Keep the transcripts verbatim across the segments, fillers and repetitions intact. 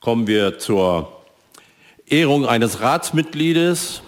kommen wir zur Ehrung eines Ratsmitgliedes.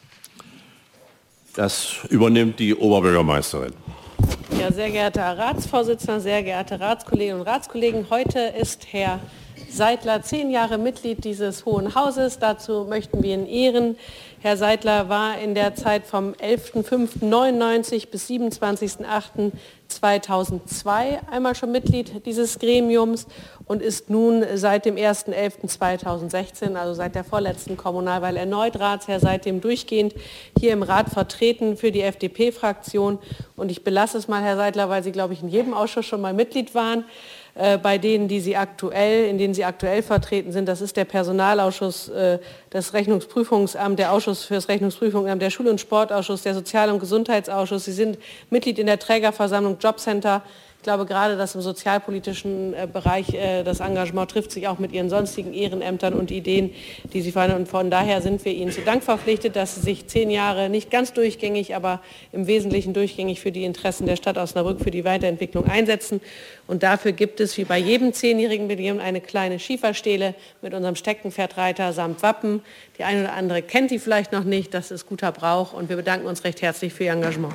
Das übernimmt die Oberbürgermeisterin. Ja, sehr geehrter Herr Ratsvorsitzender, sehr geehrte Ratskolleginnen und Ratskollegen, heute ist Herr Seidler zehn Jahre Mitglied dieses Hohen Hauses. Dazu möchten wir ihn ehren. Herr Seidler war in der Zeit vom elften fünften neunundneunzig bis siebenundzwanzigsten achten zweitausendzwei einmal schon Mitglied dieses Gremiums und ist nun seit dem ersten elften zweitausendsechzehn, also seit der vorletzten Kommunalwahl, erneut Ratsherr, seitdem durchgehend hier im Rat vertreten für die F D P-Fraktion. Und ich belasse es mal, Herr Seidler, weil Sie, glaube ich, in jedem Ausschuss schon mal Mitglied waren. Bei denen, die Sie aktuell, in denen Sie aktuell vertreten sind. Das ist der Personalausschuss, das Rechnungsprüfungsamt, der Ausschuss für das Rechnungsprüfungsamt, der Schul- und Sportausschuss, der Sozial- und Gesundheitsausschuss. Sie sind Mitglied in der Trägerversammlung Jobcenter. Ich glaube, gerade das im sozialpolitischen Bereich, das Engagement trifft sich auch mit Ihren sonstigen Ehrenämtern und Ideen, die Sie verhandeln. Und von daher sind wir Ihnen zu Dank verpflichtet, dass Sie sich zehn Jahre nicht ganz durchgängig, aber im Wesentlichen durchgängig für die Interessen der Stadt Osnabrück, für die Weiterentwicklung einsetzen. Und dafür gibt es, wie bei jedem zehnjährigen Jubiläum, eine kleine Schieferstele mit unserem Steckenpferdreiter samt Wappen. Die eine oder andere kennt die vielleicht noch nicht. Das ist guter Brauch. Und wir bedanken uns recht herzlich für Ihr Engagement.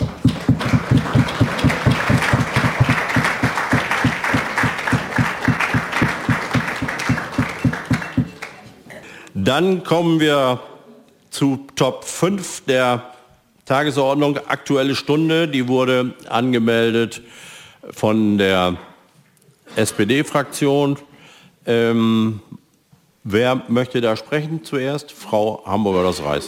Dann kommen wir zu Top fünf der Tagesordnung, Aktuelle Stunde. Die wurde angemeldet von der S P D-Fraktion. Ähm, wer möchte da sprechen zuerst? Frau Hamburger-Das-Reis.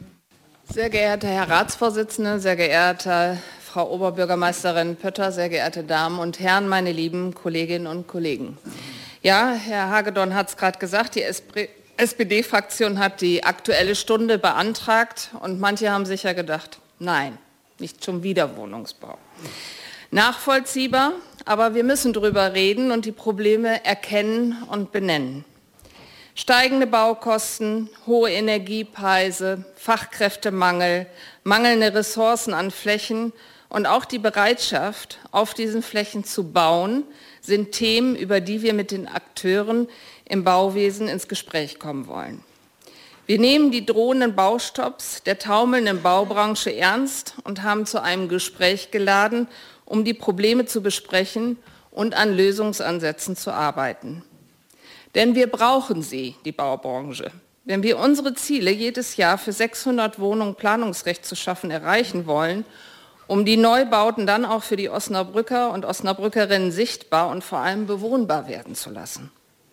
Sehr geehrter Herr Ratsvorsitzender, sehr geehrte Frau Oberbürgermeisterin Pötter, sehr geehrte Damen und Herren, meine lieben Kolleginnen und Kollegen. Ja, Herr Hagedorn hat es gerade gesagt, die S P D-Fraktion hat die Aktuelle Stunde beantragt und manche haben sicher gedacht, nein, nicht schon wieder Wohnungsbau. Nachvollziehbar, aber wir müssen darüber reden und die Probleme erkennen und benennen. Steigende Baukosten, hohe Energiepreise, Fachkräftemangel, mangelnde Ressourcen an Flächen und auch die Bereitschaft, auf diesen Flächen zu bauen, sind Themen, über die wir mit den Akteuren im Bauwesen ins Gespräch kommen wollen. Wir nehmen die drohenden Baustopps der taumelnden Baubranche ernst und haben zu einem Gespräch geladen, um die Probleme zu besprechen und an Lösungsansätzen zu arbeiten. Denn wir brauchen sie, die Baubranche. Wenn wir unsere Ziele, jedes Jahr für sechshundert Wohnungen Planungsrecht zu schaffen, erreichen wollen, um die Neubauten dann auch für die Osnabrücker und Osnabrückerinnen sichtbar und vor allem bewohnbar werden zu lassen.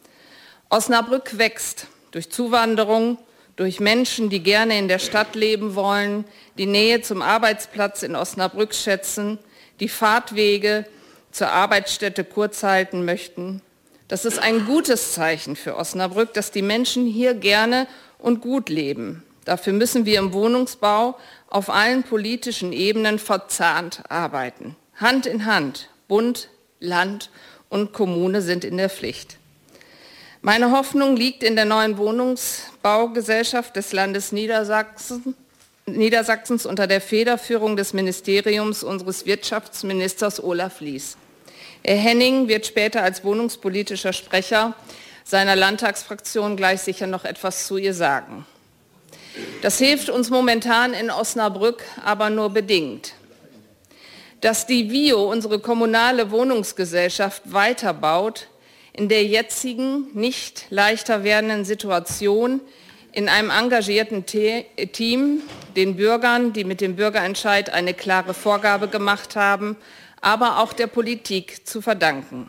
Osnabrück wächst durch Zuwanderung, durch Menschen, die gerne in der Stadt leben wollen, die Nähe zum Arbeitsplatz in Osnabrück schätzen, die Fahrtwege zur Arbeitsstätte kurz halten möchten. Das ist ein gutes Zeichen für Osnabrück, dass die Menschen hier gerne und gut leben. Dafür müssen wir im Wohnungsbau auf allen politischen Ebenen verzahnt arbeiten. Hand in Hand, Bund, Land und Kommune sind in der Pflicht. Meine Hoffnung liegt in der neuen Wohnungsbaugesellschaft des Landes Niedersachsen, Niedersachsens unter der Federführung des Ministeriums unseres Wirtschaftsministers Olaf Lies. Herr Henning wird später als wohnungspolitischer Sprecher seiner Landtagsfraktion gleich sicher noch etwas zu ihr sagen. Das hilft uns momentan in Osnabrück aber nur bedingt. Dass die V I O, unsere kommunale Wohnungsgesellschaft, weiterbaut, in der jetzigen, nicht leichter werdenden Situation, in einem engagierten Team, den Bürgern, die mit dem Bürgerentscheid eine klare Vorgabe gemacht haben, aber auch der Politik zu verdanken.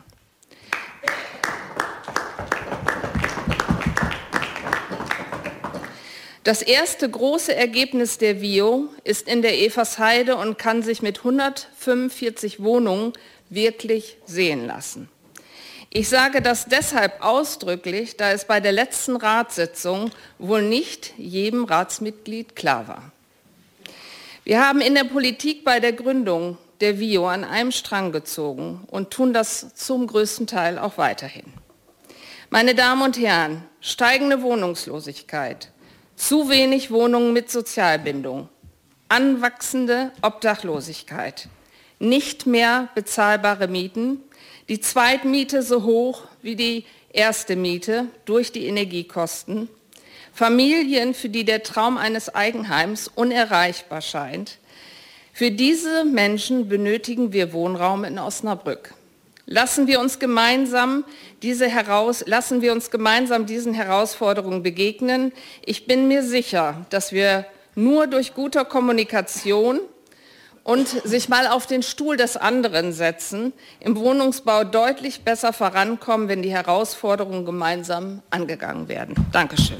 Das erste große Ergebnis der V I O ist in der Eversheide und kann sich mit hundertfünfundvierzig Wohnungen wirklich sehen lassen. Ich sage das deshalb ausdrücklich, da es bei der letzten Ratssitzung wohl nicht jedem Ratsmitglied klar war. Wir haben in der Politik bei der Gründung der V I O an einem Strang gezogen und tun das zum größten Teil auch weiterhin. Meine Damen und Herren, steigende Wohnungslosigkeit, zu wenig Wohnungen mit Sozialbindung, anwachsende Obdachlosigkeit, nicht mehr bezahlbare Mieten, die Zweitmiete so hoch wie die erste Miete durch die Energiekosten, Familien, für die der Traum eines Eigenheims unerreichbar scheint. Für diese Menschen benötigen wir Wohnraum in Osnabrück. Lassen wir uns gemeinsam diese heraus, lassen wir uns gemeinsam diesen Herausforderungen begegnen. Ich bin mir sicher, dass wir nur durch gute Kommunikation und sich mal auf den Stuhl des anderen setzen, im Wohnungsbau deutlich besser vorankommen, wenn die Herausforderungen gemeinsam angegangen werden. Dankeschön.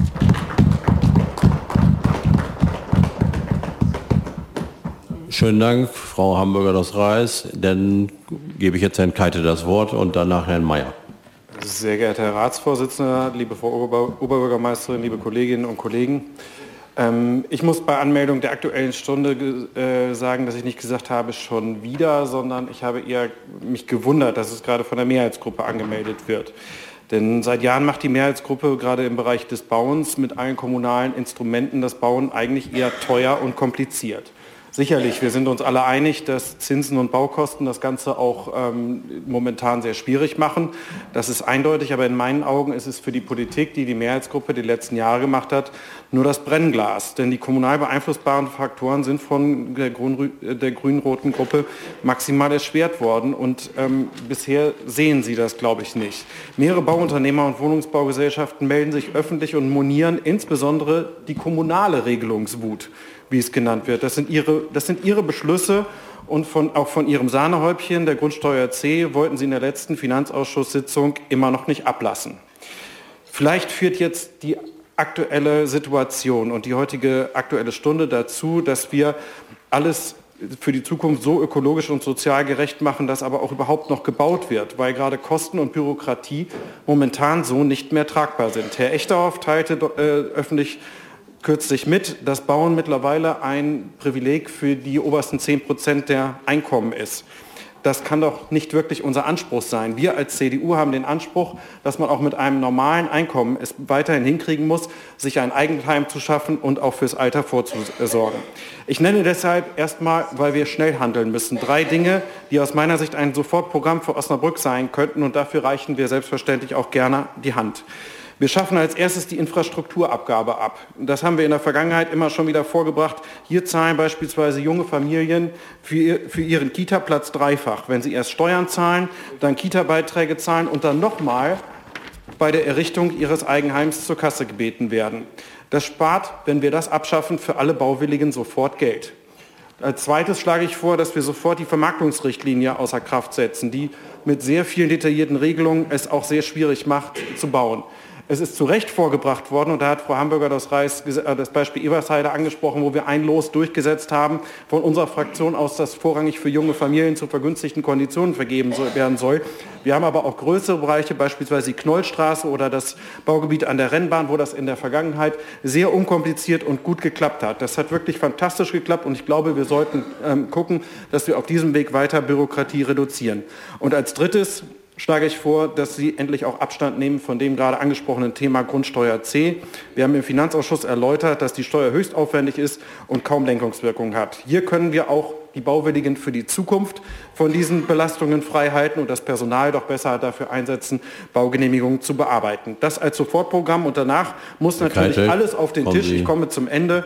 Schönen Dank, Frau Hamburger-Doss-Reis. Dann gebe ich jetzt Herrn Keite das Wort und danach Herrn Mayer. Sehr geehrter Herr Ratsvorsitzender, liebe Frau Ober- Oberbürgermeisterin, liebe Kolleginnen und Kollegen. Ähm, ich muss bei Anmeldung der Aktuellen Stunde äh, sagen, dass ich nicht gesagt habe, schon wieder, sondern ich habe eher mich gewundert, dass es gerade von der Mehrheitsgruppe angemeldet wird. Denn seit Jahren macht die Mehrheitsgruppe gerade im Bereich des Bauens mit allen kommunalen Instrumenten das Bauen eigentlich eher teuer und kompliziert. Sicherlich, wir sind uns alle einig, dass Zinsen und Baukosten das Ganze auch ähm, momentan sehr schwierig machen. Das ist eindeutig, aber in meinen Augen ist es für die Politik, die die Mehrheitsgruppe die letzten Jahre gemacht hat, nur das Brennglas. Denn die kommunal beeinflussbaren Faktoren sind von der, Grün, der grün-roten Gruppe maximal erschwert worden und ähm, bisher sehen sie das, glaube ich, nicht. Mehrere Bauunternehmer und Wohnungsbaugesellschaften melden sich öffentlich und monieren insbesondere die kommunale Regelungswut, wie es genannt wird. Das sind ihre, das sind ihre Beschlüsse und von, auch von ihrem Sahnehäubchen, der Grundsteuer C, wollten sie in der letzten Finanzausschusssitzung immer noch nicht ablassen. Vielleicht führt jetzt die aktuelle Situation und die heutige Aktuelle Stunde dazu, dass wir alles für die Zukunft so ökologisch und sozial gerecht machen, dass aber auch überhaupt noch gebaut wird, weil gerade Kosten und Bürokratie momentan so nicht mehr tragbar sind. Herr Echterhoff teilte äh, öffentlich kürzlich mit, dass Bauen mittlerweile ein Privileg für die obersten zehn Prozent der Einkommen ist. Das kann doch nicht wirklich unser Anspruch sein. Wir als C D U haben den Anspruch, dass man auch mit einem normalen Einkommen es weiterhin hinkriegen muss, sich ein Eigenheim zu schaffen und auch fürs Alter vorzusorgen. Ich nenne deshalb erstmal, weil wir schnell handeln müssen, drei Dinge, die aus meiner Sicht ein Sofortprogramm für Osnabrück sein könnten, und dafür reichen wir selbstverständlich auch gerne die Hand. Wir schaffen als erstes die Infrastrukturabgabe ab. Das haben wir in der Vergangenheit immer schon wieder vorgebracht. Hier zahlen beispielsweise junge Familien für, ihr, für ihren Kita-Platz dreifach. Wenn sie erst Steuern zahlen, dann Kita-Beiträge zahlen und dann nochmal bei der Errichtung ihres Eigenheims zur Kasse gebeten werden. Das spart, wenn wir das abschaffen, für alle Bauwilligen sofort Geld. Als zweites schlage ich vor, dass wir sofort die Vermarktungsrichtlinie außer Kraft setzen, die mit sehr vielen detaillierten Regelungen es auch sehr schwierig macht zu bauen. Es ist zu Recht vorgebracht worden, und da hat Frau Hamburger-Doss-Reis das Beispiel Ebersheide angesprochen, wo wir ein Los durchgesetzt haben von unserer Fraktion aus, das vorrangig für junge Familien zu vergünstigten Konditionen vergeben werden soll. Wir haben aber auch größere Bereiche, beispielsweise die Knollstraße oder das Baugebiet an der Rennbahn, wo das in der Vergangenheit sehr unkompliziert und gut geklappt hat. Das hat wirklich fantastisch geklappt, und ich glaube, wir sollten ähm, gucken, dass wir auf diesem Weg weiter Bürokratie reduzieren. Und als drittes schlage ich vor, dass Sie endlich auch Abstand nehmen von dem gerade angesprochenen Thema Grundsteuer C. Wir haben im Finanzausschuss erläutert, dass die Steuer höchst aufwendig ist und kaum Lenkungswirkung hat. Hier können wir auch die Bauwilligen für die Zukunft von diesen Belastungen frei halten und das Personal doch besser dafür einsetzen, Baugenehmigungen zu bearbeiten. Das als Sofortprogramm, und danach muss natürlich alles auf den Tisch. Ich komme zum Ende.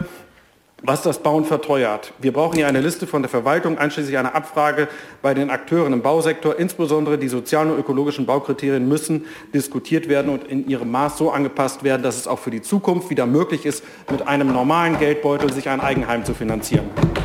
Was das Bauen verteuert. Wir brauchen hier eine Liste von der Verwaltung, einschließlich einer Abfrage bei den Akteuren im Bausektor. Insbesondere die sozialen und ökologischen Baukriterien müssen diskutiert werden und in ihrem Maß so angepasst werden, dass es auch für die Zukunft wieder möglich ist, mit einem normalen Geldbeutel sich ein Eigenheim zu finanzieren.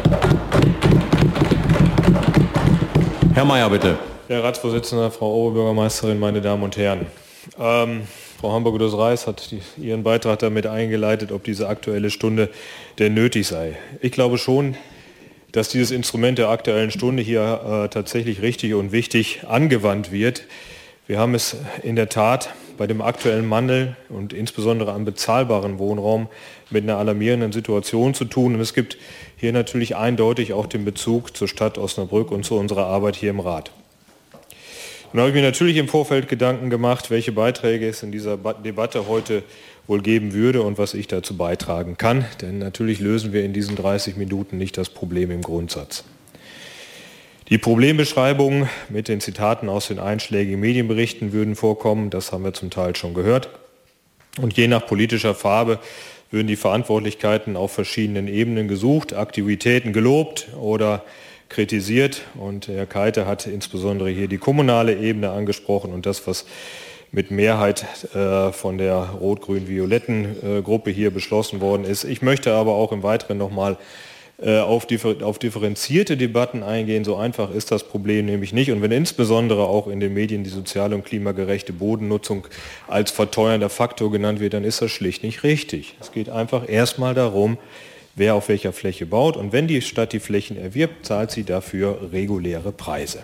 Herr Mayer, bitte. Herr Ratsvorsitzender, Frau Oberbürgermeisterin, meine Damen und Herren. Ähm, Frau Hamburger-Doss-Reis hat die, ihren Beitrag damit eingeleitet, ob diese Aktuelle Stunde denn nötig sei. Ich glaube schon, dass dieses Instrument der Aktuellen Stunde hier äh, tatsächlich richtig und wichtig angewandt wird. Wir haben es in der Tat bei dem aktuellen Mangel und insbesondere an bezahlbaren Wohnraum mit einer alarmierenden Situation zu tun. Und es gibt hier natürlich eindeutig auch den Bezug zur Stadt Osnabrück und zu unserer Arbeit hier im Rat. Nun habe ich mir natürlich im Vorfeld Gedanken gemacht, welche Beiträge es in dieser Debatte heute wohl geben würde und was ich dazu beitragen kann. Denn natürlich lösen wir in diesen dreißig Minuten nicht das Problem im Grundsatz. Die Problembeschreibungen mit den Zitaten aus den einschlägigen Medienberichten würden vorkommen, das haben wir zum Teil schon gehört. Und je nach politischer Farbe würden die Verantwortlichkeiten auf verschiedenen Ebenen gesucht, Aktivitäten gelobt oder kritisiert. Und Herr Keite hat insbesondere hier die kommunale Ebene angesprochen und das, was mit Mehrheit äh, von der rot-grün-violetten äh, Gruppe hier beschlossen worden ist. Ich möchte aber auch im Weiteren nochmal Auf, differ- auf differenzierte Debatten eingehen. So einfach ist das Problem nämlich nicht. Und wenn insbesondere auch in den Medien die soziale und klimagerechte Bodennutzung als verteuernder Faktor genannt wird, dann ist das schlicht nicht richtig. Es geht einfach erstmal darum, wer auf welcher Fläche baut. Und wenn die Stadt die Flächen erwirbt, zahlt sie dafür reguläre Preise.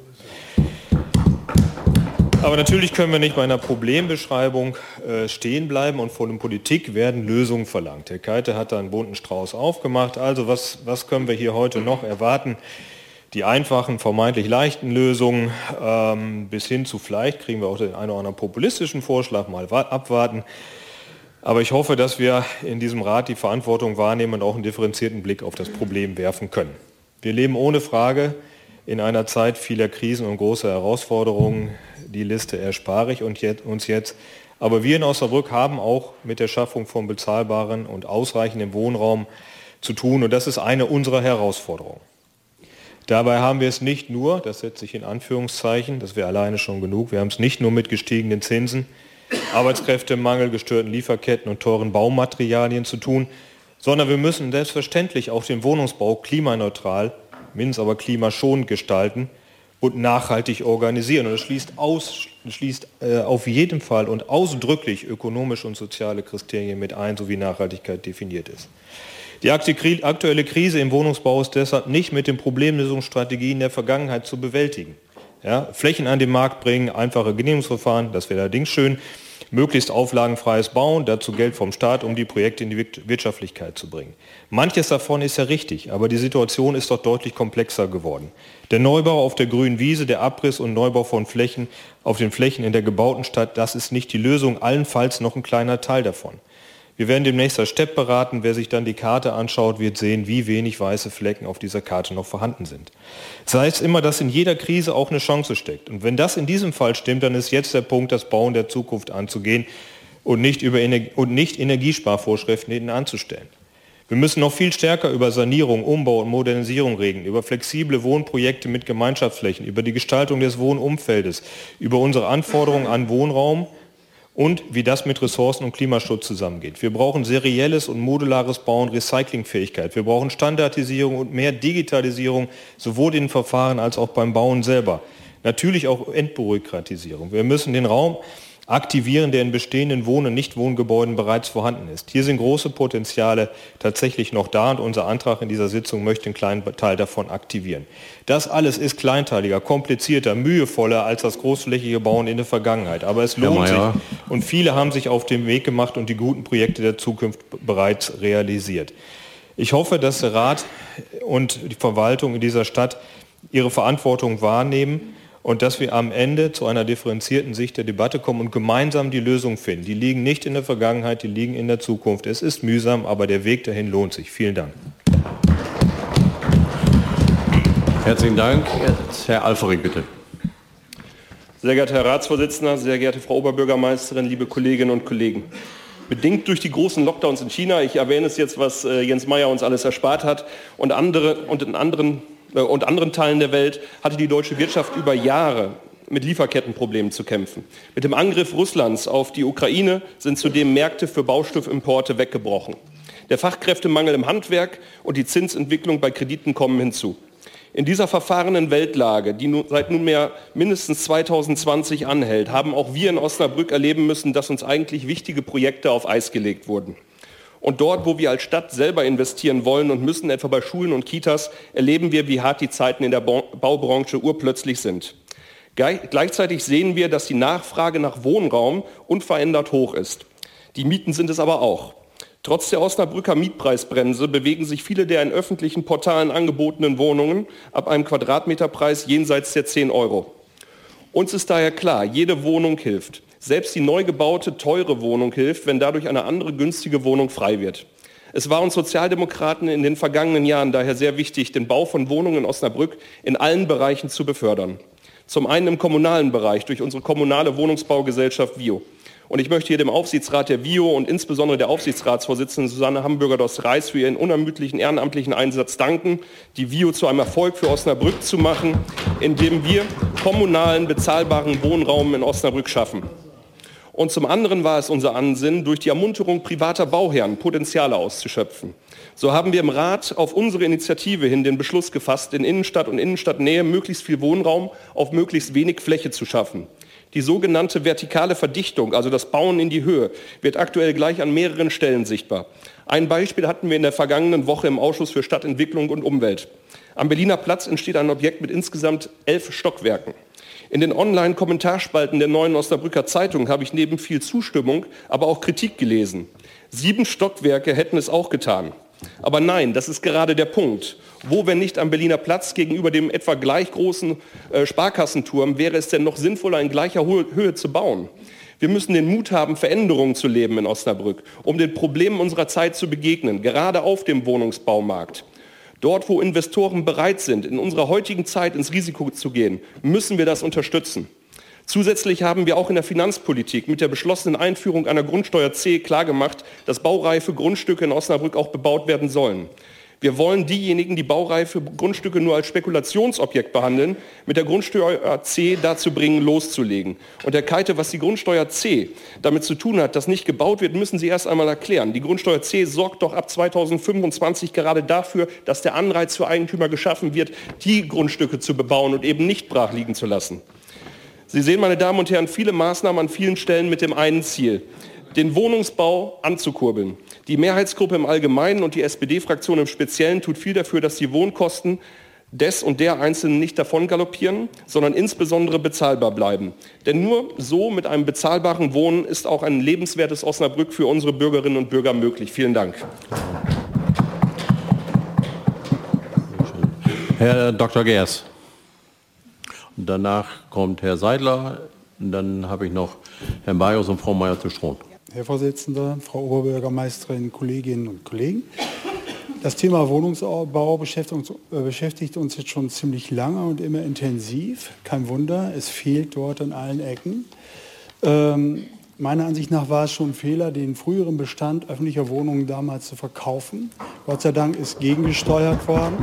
Aber natürlich können wir nicht bei einer Problembeschreibung äh, stehen bleiben und von der Politik werden Lösungen verlangt. Herr Keite hat da einen bunten Strauß aufgemacht. Also was, was können wir hier heute noch erwarten? Die einfachen, vermeintlich leichten Lösungen ähm, bis hin zu vielleicht kriegen wir auch den einen oder anderen populistischen Vorschlag mal abwarten. Aber ich hoffe, dass wir in diesem Rat die Verantwortung wahrnehmen und auch einen differenzierten Blick auf das Problem werfen können. Wir leben ohne Frage in einer Zeit vieler Krisen und großer Herausforderungen. Die Liste erspare ich uns jetzt. Aber wir in Osnabrück haben auch mit der Schaffung von bezahlbaren und ausreichendem Wohnraum zu tun. Und das ist eine unserer Herausforderungen. Dabei haben wir es nicht nur, das setze ich in Anführungszeichen, das wäre alleine schon genug, wir haben es nicht nur mit gestiegenen Zinsen, Arbeitskräftemangel, gestörten Lieferketten und teuren Baumaterialien zu tun, sondern wir müssen selbstverständlich auch den Wohnungsbau klimaneutral, mindestens aber klimaschonend gestalten und nachhaltig organisieren. Und das schließt, aus, schließt äh, auf jeden Fall und ausdrücklich ökonomische und soziale Kriterien mit ein, so wie Nachhaltigkeit definiert ist. Die aktuelle Krise im Wohnungsbau ist deshalb nicht mit den Problemlösungsstrategien der Vergangenheit zu bewältigen. Ja, Flächen an den Markt bringen, einfache Genehmigungsverfahren, das wäre allerdings schön, möglichst auflagenfreies Bauen, dazu Geld vom Staat, um die Projekte in die Wirtschaftlichkeit zu bringen. Manches davon ist ja richtig, aber die Situation ist doch deutlich komplexer geworden. Der Neubau auf der grünen Wiese, der Abriss und Neubau von Flächen auf den Flächen in der gebauten Stadt, das ist nicht die Lösung, allenfalls noch ein kleiner Teil davon. Wir werden demnächst das Stepp beraten. Wer sich dann die Karte anschaut, wird sehen, wie wenig weiße Flecken auf dieser Karte noch vorhanden sind. Das heißt immer, dass in jeder Krise auch eine Chance steckt. Und wenn das in diesem Fall stimmt, dann ist jetzt der Punkt, das Bauen der Zukunft anzugehen und nicht, über Energie- und nicht Energiesparvorschriften hinten anzustellen. Wir müssen noch viel stärker über Sanierung, Umbau und Modernisierung reden, über flexible Wohnprojekte mit Gemeinschaftsflächen, über die Gestaltung des Wohnumfeldes, über unsere Anforderungen an Wohnraum, und wie das mit Ressourcen- und Klimaschutz zusammengeht. Wir brauchen serielles und modulares Bauen, Recyclingfähigkeit. Wir brauchen Standardisierung und mehr Digitalisierung, sowohl in den Verfahren als auch beim Bauen selber. Natürlich auch Entbürokratisierung. Wir müssen den Raum aktivieren, der in bestehenden Wohn- und Nichtwohngebäuden bereits vorhanden ist. Hier sind große Potenziale tatsächlich noch da und unser Antrag in dieser Sitzung möchte einen kleinen Teil davon aktivieren. Das alles ist kleinteiliger, komplizierter, mühevoller als das großflächige Bauen in der Vergangenheit. Aber es lohnt sich und viele haben sich auf den Weg gemacht und die guten Projekte der Zukunft bereits realisiert. Ich hoffe, dass der Rat und die Verwaltung in dieser Stadt ihre Verantwortung wahrnehmen und dass wir am Ende zu einer differenzierten Sicht der Debatte kommen und gemeinsam die Lösung finden. Die liegen nicht in der Vergangenheit, die liegen in der Zukunft. Es ist mühsam, aber der Weg dahin lohnt sich. Vielen Dank. Herzlichen Dank. Jetzt Herr Alfering, bitte. Sehr geehrter Herr Ratsvorsitzender, sehr geehrte Frau Oberbürgermeisterin, liebe Kolleginnen und Kollegen. Bedingt durch die großen Lockdowns in China, ich erwähne es jetzt, was äh, Jens Meyer uns alles erspart hat, und, andere, und in anderen und anderen Teilen der Welt hatte die deutsche Wirtschaft über Jahre mit Lieferkettenproblemen zu kämpfen. Mit dem Angriff Russlands auf die Ukraine sind zudem Märkte für Baustoffikimporte weggebrochen. Der Fachkräftemangel im Handwerk und die Zinsentwicklung bei Krediten kommen hinzu. In dieser verfahrenen Weltlage, die nun seit nunmehr mindestens zweitausendzwanzig anhält, haben auch wir in Osnabrück erleben müssen, dass uns eigentlich wichtige Projekte auf Eis gelegt wurden. Und dort, wo wir als Stadt selber investieren wollen und müssen, etwa bei Schulen und Kitas, erleben wir, wie hart die Zeiten in der Baubranche urplötzlich sind. Gleichzeitig sehen wir, dass die Nachfrage nach Wohnraum unverändert hoch ist. Die Mieten sind es aber auch. Trotz der Osnabrücker Mietpreisbremse bewegen sich viele der in öffentlichen Portalen angebotenen Wohnungen ab einem Quadratmeterpreis jenseits der zehn Euro. Uns ist daher klar, jede Wohnung hilft. Selbst die neu gebaute, teure Wohnung hilft, wenn dadurch eine andere günstige Wohnung frei wird. Es war uns Sozialdemokraten in den vergangenen Jahren daher sehr wichtig, den Bau von Wohnungen in Osnabrück in allen Bereichen zu befördern. Zum einen im kommunalen Bereich durch unsere kommunale Wohnungsbaugesellschaft V I O. Und ich möchte hier dem Aufsichtsrat der V I O und insbesondere der Aufsichtsratsvorsitzenden Susanne Hamburger-Doss-Reis für ihren unermüdlichen ehrenamtlichen Einsatz danken, die V I O zu einem Erfolg für Osnabrück zu machen, indem wir kommunalen, bezahlbaren Wohnraum in Osnabrück schaffen. Und zum anderen war es unser Ansinnen, durch die Ermunterung privater Bauherren Potenziale auszuschöpfen. So haben wir im Rat auf unsere Initiative hin den Beschluss gefasst, in Innenstadt und Innenstadtnähe möglichst viel Wohnraum auf möglichst wenig Fläche zu schaffen. Die sogenannte vertikale Verdichtung, also das Bauen in die Höhe, wird aktuell gleich an mehreren Stellen sichtbar. Ein Beispiel hatten wir in der vergangenen Woche im Ausschuss für Stadtentwicklung und Umwelt. Am Berliner Platz entsteht ein Objekt mit insgesamt elf Stockwerken. In den Online-Kommentarspalten der Neuen Osnabrücker Zeitung habe ich neben viel Zustimmung, aber auch Kritik gelesen. Sieben Stockwerke hätten es auch getan. Aber nein, das ist gerade der Punkt. Wo, wenn nicht am Berliner Platz gegenüber dem etwa gleich großen äh, Sparkassenturm, wäre es denn noch sinnvoller, in gleicher Höhe zu bauen? Wir müssen den Mut haben, Veränderungen zu leben in Osnabrück, um den Problemen unserer Zeit zu begegnen, gerade auf dem Wohnungsbaumarkt. Dort, wo Investoren bereit sind, in unserer heutigen Zeit ins Risiko zu gehen, müssen wir das unterstützen. Zusätzlich haben wir auch in der Finanzpolitik mit der beschlossenen Einführung einer Grundsteuer C klargemacht, dass baureife Grundstücke in Osnabrück auch bebaut werden sollen. Wir wollen diejenigen, die baureife Grundstücke nur als Spekulationsobjekt behandeln, mit der Grundsteuer C dazu bringen, loszulegen. Und Herr Keite, was die Grundsteuer C damit zu tun hat, dass nicht gebaut wird, müssen Sie erst einmal erklären. Die Grundsteuer C sorgt doch ab zweitausendfünfundzwanzig gerade dafür, dass der Anreiz für Eigentümer geschaffen wird, die Grundstücke zu bebauen und eben nicht brach liegen zu lassen. Sie sehen, meine Damen und Herren, viele Maßnahmen an vielen Stellen mit dem einen Ziel, den Wohnungsbau anzukurbeln. Die Mehrheitsgruppe im Allgemeinen und die S P D-Fraktion im Speziellen tut viel dafür, dass die Wohnkosten des und der Einzelnen nicht davon galoppieren, sondern insbesondere bezahlbar bleiben. Denn nur so mit einem bezahlbaren Wohnen ist auch ein lebenswertes Osnabrück für unsere Bürgerinnen und Bürger möglich. Vielen Dank. Herr Doktor Geers. Danach kommt Herr Seidler, und dann habe ich noch Herrn Bajos und Frau Meier-zu-Strohn. Herr Vorsitzender, Frau Oberbürgermeisterin, Kolleginnen und Kollegen. Das Thema Wohnungsbau beschäftigt uns, äh, beschäftigt uns jetzt schon ziemlich lange und immer intensiv. Kein Wunder, es fehlt dort an allen Ecken. Ähm, meiner Ansicht nach war es schon ein Fehler, den früheren Bestand öffentlicher Wohnungen damals zu verkaufen. Gott sei Dank ist gegengesteuert worden.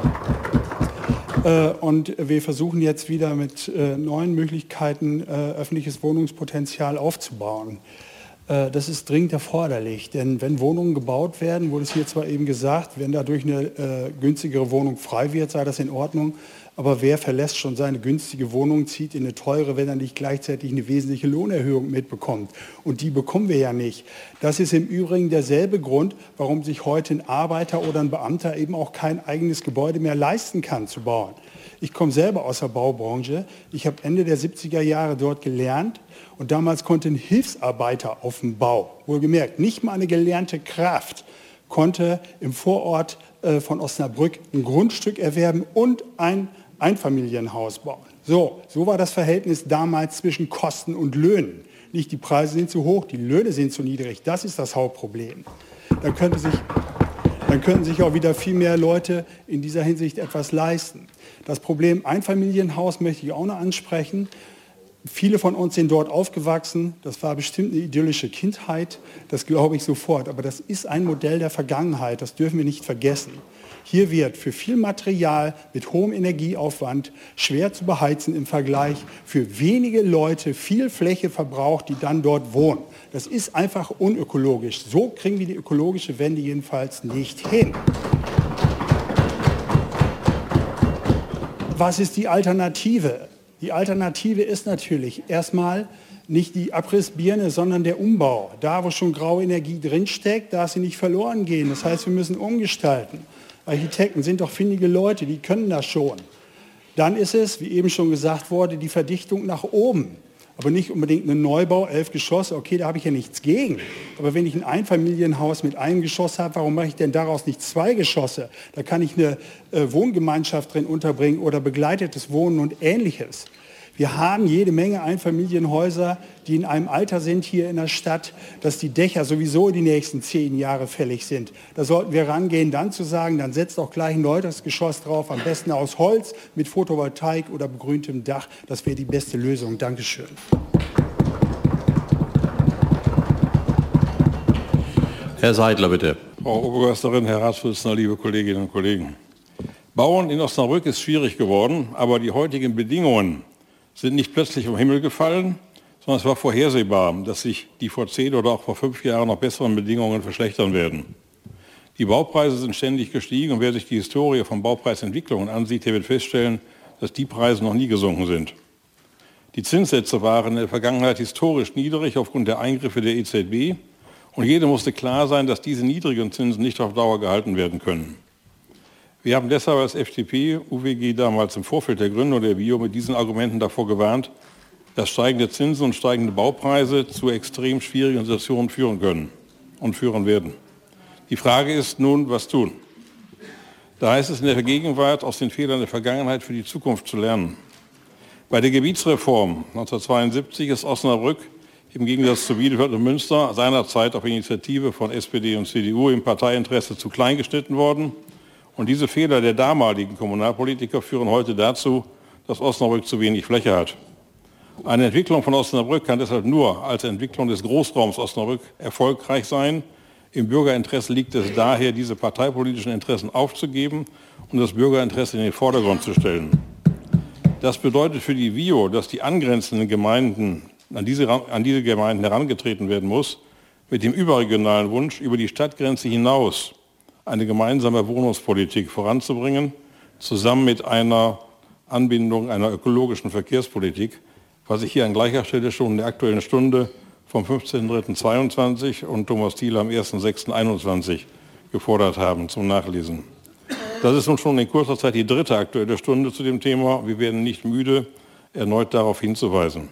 Und wir versuchen jetzt wieder mit neuen Möglichkeiten öffentliches Wohnungspotenzial aufzubauen. Das ist dringend erforderlich, denn wenn Wohnungen gebaut werden, wurde es hier zwar eben gesagt, wenn dadurch eine günstigere Wohnung frei wird, sei das in Ordnung. Aber wer verlässt schon seine günstige Wohnung, zieht in eine teure, wenn er nicht gleichzeitig eine wesentliche Lohnerhöhung mitbekommt? Und die bekommen wir ja nicht. Das ist im Übrigen derselbe Grund, warum sich heute ein Arbeiter oder ein Beamter eben auch kein eigenes Gebäude mehr leisten kann zu bauen. Ich komme selber aus der Baubranche. Ich habe Ende der siebziger Jahre dort gelernt. Und damals konnte ein Hilfsarbeiter auf dem Bau, wohlgemerkt, nicht mal eine gelernte Kraft, konnte im Vorort äh, von Osnabrück ein Grundstück erwerben und ein Einfamilienhaus bauen. So, so war das Verhältnis damals zwischen Kosten und Löhnen. Nicht die Preise sind zu hoch, die Löhne sind zu niedrig. Das ist das Hauptproblem. Dann könnte sich, dann könnten sich auch wieder viel mehr Leute in dieser Hinsicht etwas leisten. Das Problem Einfamilienhaus möchte ich auch noch ansprechen. Viele von uns sind dort aufgewachsen. Das war bestimmt eine idyllische Kindheit. Das glaube ich sofort. Aber das ist ein Modell der Vergangenheit. Das dürfen wir nicht vergessen. Hier wird für viel Material mit hohem Energieaufwand schwer zu beheizen im Vergleich für wenige Leute viel Fläche verbraucht, die dann dort wohnen. Das ist einfach unökologisch. So kriegen wir die ökologische Wende jedenfalls nicht hin. Was ist die Alternative? Die Alternative ist natürlich erstmal nicht die Abrissbirne, sondern der Umbau. Da, wo schon graue Energie drinsteckt, darf sie nicht verloren gehen. Das heißt, wir müssen umgestalten. Architekten sind doch findige Leute, die können das schon. Dann ist es, wie eben schon gesagt wurde, die Verdichtung nach oben. Aber nicht unbedingt ein Neubau, elf Geschosse, okay, da habe ich ja nichts gegen. Aber wenn ich ein Einfamilienhaus mit einem Geschoss habe, warum mache ich denn daraus nicht zwei Geschosse? Da kann ich eine äh, Wohngemeinschaft drin unterbringen oder begleitetes Wohnen und Ähnliches. Wir haben jede Menge Einfamilienhäuser, die in einem Alter sind hier in der Stadt, dass die Dächer sowieso die nächsten zehn Jahre fällig sind. Da sollten wir rangehen, dann zu sagen, dann setzt auch gleich ein neues Geschoss drauf, am besten aus Holz, mit Photovoltaik oder begrüntem Dach. Das wäre die beste Lösung. Dankeschön. Herr Seidler, bitte. Frau Oberbürgermeisterin, Herr Ratsvorsitzender, liebe Kolleginnen und Kollegen. Bauen in Osnabrück ist schwierig geworden, aber die heutigen Bedingungen sind nicht plötzlich vom Himmel gefallen, sondern es war vorhersehbar, dass sich die vor zehn oder auch vor fünf Jahren noch besseren Bedingungen verschlechtern werden. Die Baupreise sind ständig gestiegen und wer sich die Historie von Baupreisentwicklungen ansieht, der wird feststellen, dass die Preise noch nie gesunken sind. Die Zinssätze waren in der Vergangenheit historisch niedrig aufgrund der Eingriffe der E Z B und jedem musste klar sein, dass diese niedrigen Zinsen nicht auf Dauer gehalten werden können. Wir haben deshalb als F D P, U W G damals im Vorfeld der Gründung der BIO mit diesen Argumenten davor gewarnt, dass steigende Zinsen und steigende Baupreise zu extrem schwierigen Situationen führen können und führen werden. Die Frage ist nun, was tun? Da heißt es in der Gegenwart, aus den Fehlern der Vergangenheit für die Zukunft zu lernen. Bei der Gebietsreform neunzehnhundertzweiundsiebzig ist Osnabrück im Gegensatz zu Bielefeld und Münster seinerzeit auf Initiative von S P D und C D U im Parteiinteresse zu klein geschnitten worden. Und diese Fehler der damaligen Kommunalpolitiker führen heute dazu, dass Osnabrück zu wenig Fläche hat. Eine Entwicklung von Osnabrück kann deshalb nur als Entwicklung des Großraums Osnabrück erfolgreich sein. Im Bürgerinteresse liegt es daher, diese parteipolitischen Interessen aufzugeben und das Bürgerinteresse in den Vordergrund zu stellen. Das bedeutet für die BIO, dass die angrenzenden Gemeinden, an diese, an diese Gemeinden herangetreten werden muss, mit dem überregionalen Wunsch, über die Stadtgrenze hinaus eine gemeinsame Wohnungspolitik voranzubringen, zusammen mit einer Anbindung einer ökologischen Verkehrspolitik, was ich hier an gleicher Stelle schon in der Aktuellen Stunde vom fünfzehnten dritten zweiundzwanzig und Thomas Thiele am ersten sechsten einundzwanzig gefordert haben zum Nachlesen. Das ist nun schon in kurzer Zeit die dritte Aktuelle Stunde zu dem Thema. Wir werden nicht müde, erneut darauf hinzuweisen.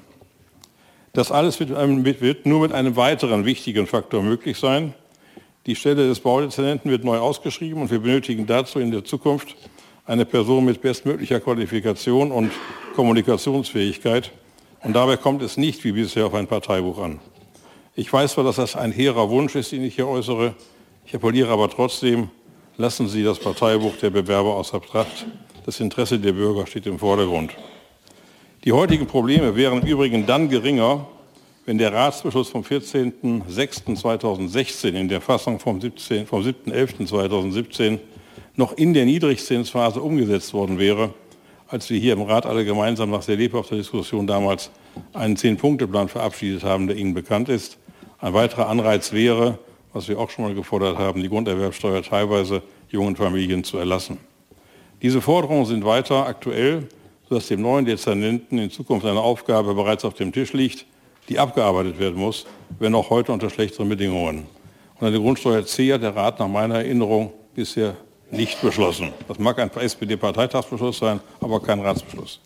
Das alles wird, wird nur mit einem weiteren wichtigen Faktor möglich sein. Die Stelle des Baudezernenten wird neu ausgeschrieben und wir benötigen dazu in der Zukunft eine Person mit bestmöglicher Qualifikation und Kommunikationsfähigkeit. Und dabei kommt es nicht wie bisher auf ein Parteibuch an. Ich weiß zwar, dass das ein hehrer Wunsch ist, den ich hier äußere. Ich appelliere aber trotzdem, lassen Sie das Parteibuch der Bewerber außer Betracht. Das Interesse der Bürger steht im Vordergrund. Die heutigen Probleme wären im Übrigen dann geringer, wenn der Ratsbeschluss vom vierzehnten sechsten zweitausendsechzehn in der Fassung vom siebten elften zweitausendsiebzehn noch in der Niedrigzinsphase umgesetzt worden wäre, als wir hier im Rat alle gemeinsam nach sehr lebhafter Diskussion damals einen Zehn-Punkte-Plan verabschiedet haben, der Ihnen bekannt ist. Ein weiterer Anreiz wäre, was wir auch schon mal gefordert haben, die Grunderwerbsteuer teilweise jungen Familien zu erlassen. Diese Forderungen sind weiter aktuell, sodass dem neuen Dezernenten in Zukunft eine Aufgabe bereits auf dem Tisch liegt, die abgearbeitet werden muss, wenn auch heute unter schlechteren Bedingungen. Und eine Grundsteuer C hat der Rat nach meiner Erinnerung bisher nicht beschlossen. Das mag ein S P D-Parteitagsbeschluss sein, aber kein Ratsbeschluss.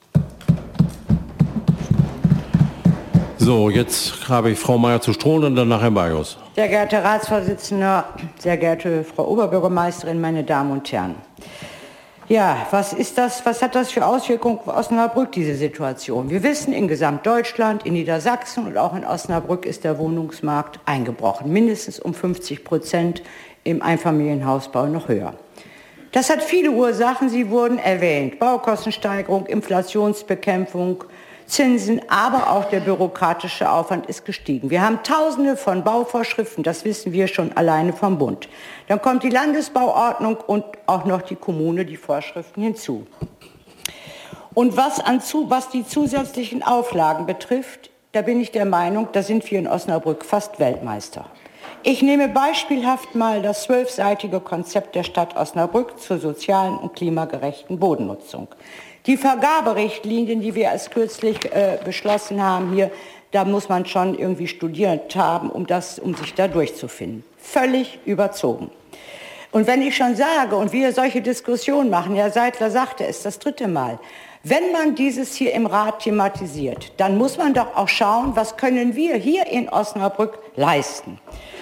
So, jetzt habe ich Frau Meier-zu-Strohn und dann Herrn Bajos. Sehr geehrter Herr Ratsvorsitzender, sehr geehrte Frau Oberbürgermeisterin, meine Damen und Herren. Ja, was ist das, was hat das für Auswirkungen auf Osnabrück, diese Situation? Wir wissen, in Gesamtdeutschland, in Niedersachsen und auch in Osnabrück ist der Wohnungsmarkt eingebrochen. Mindestens um fünfzig Prozent, im Einfamilienhausbau noch höher. Das hat viele Ursachen, sie wurden erwähnt. Baukostensteigerung, Inflationsbekämpfung, Zinsen, aber auch der bürokratische Aufwand ist gestiegen. Wir haben Tausende von Bauvorschriften, das wissen wir schon alleine vom Bund. Dann kommt die Landesbauordnung und auch noch die Kommune, die Vorschriften hinzu. Und was, an zu, was die zusätzlichen Auflagen betrifft, da bin ich der Meinung, da sind wir in Osnabrück fast Weltmeister. Ich nehme beispielhaft mal das zwölfseitige Konzept der Stadt Osnabrück zur sozialen und klimagerechten Bodennutzung. Die Vergaberichtlinien, die wir erst kürzlich äh, beschlossen haben hier, da muss man schon irgendwie studiert haben, um, das, um sich da durchzufinden. Völlig überzogen. Und wenn ich schon sage, und wir solche Diskussionen machen, Herr Seidler sagte es das dritte Mal, wenn man dieses hier im Rat thematisiert, dann muss man doch auch schauen, was können wir hier in Osnabrück leisten.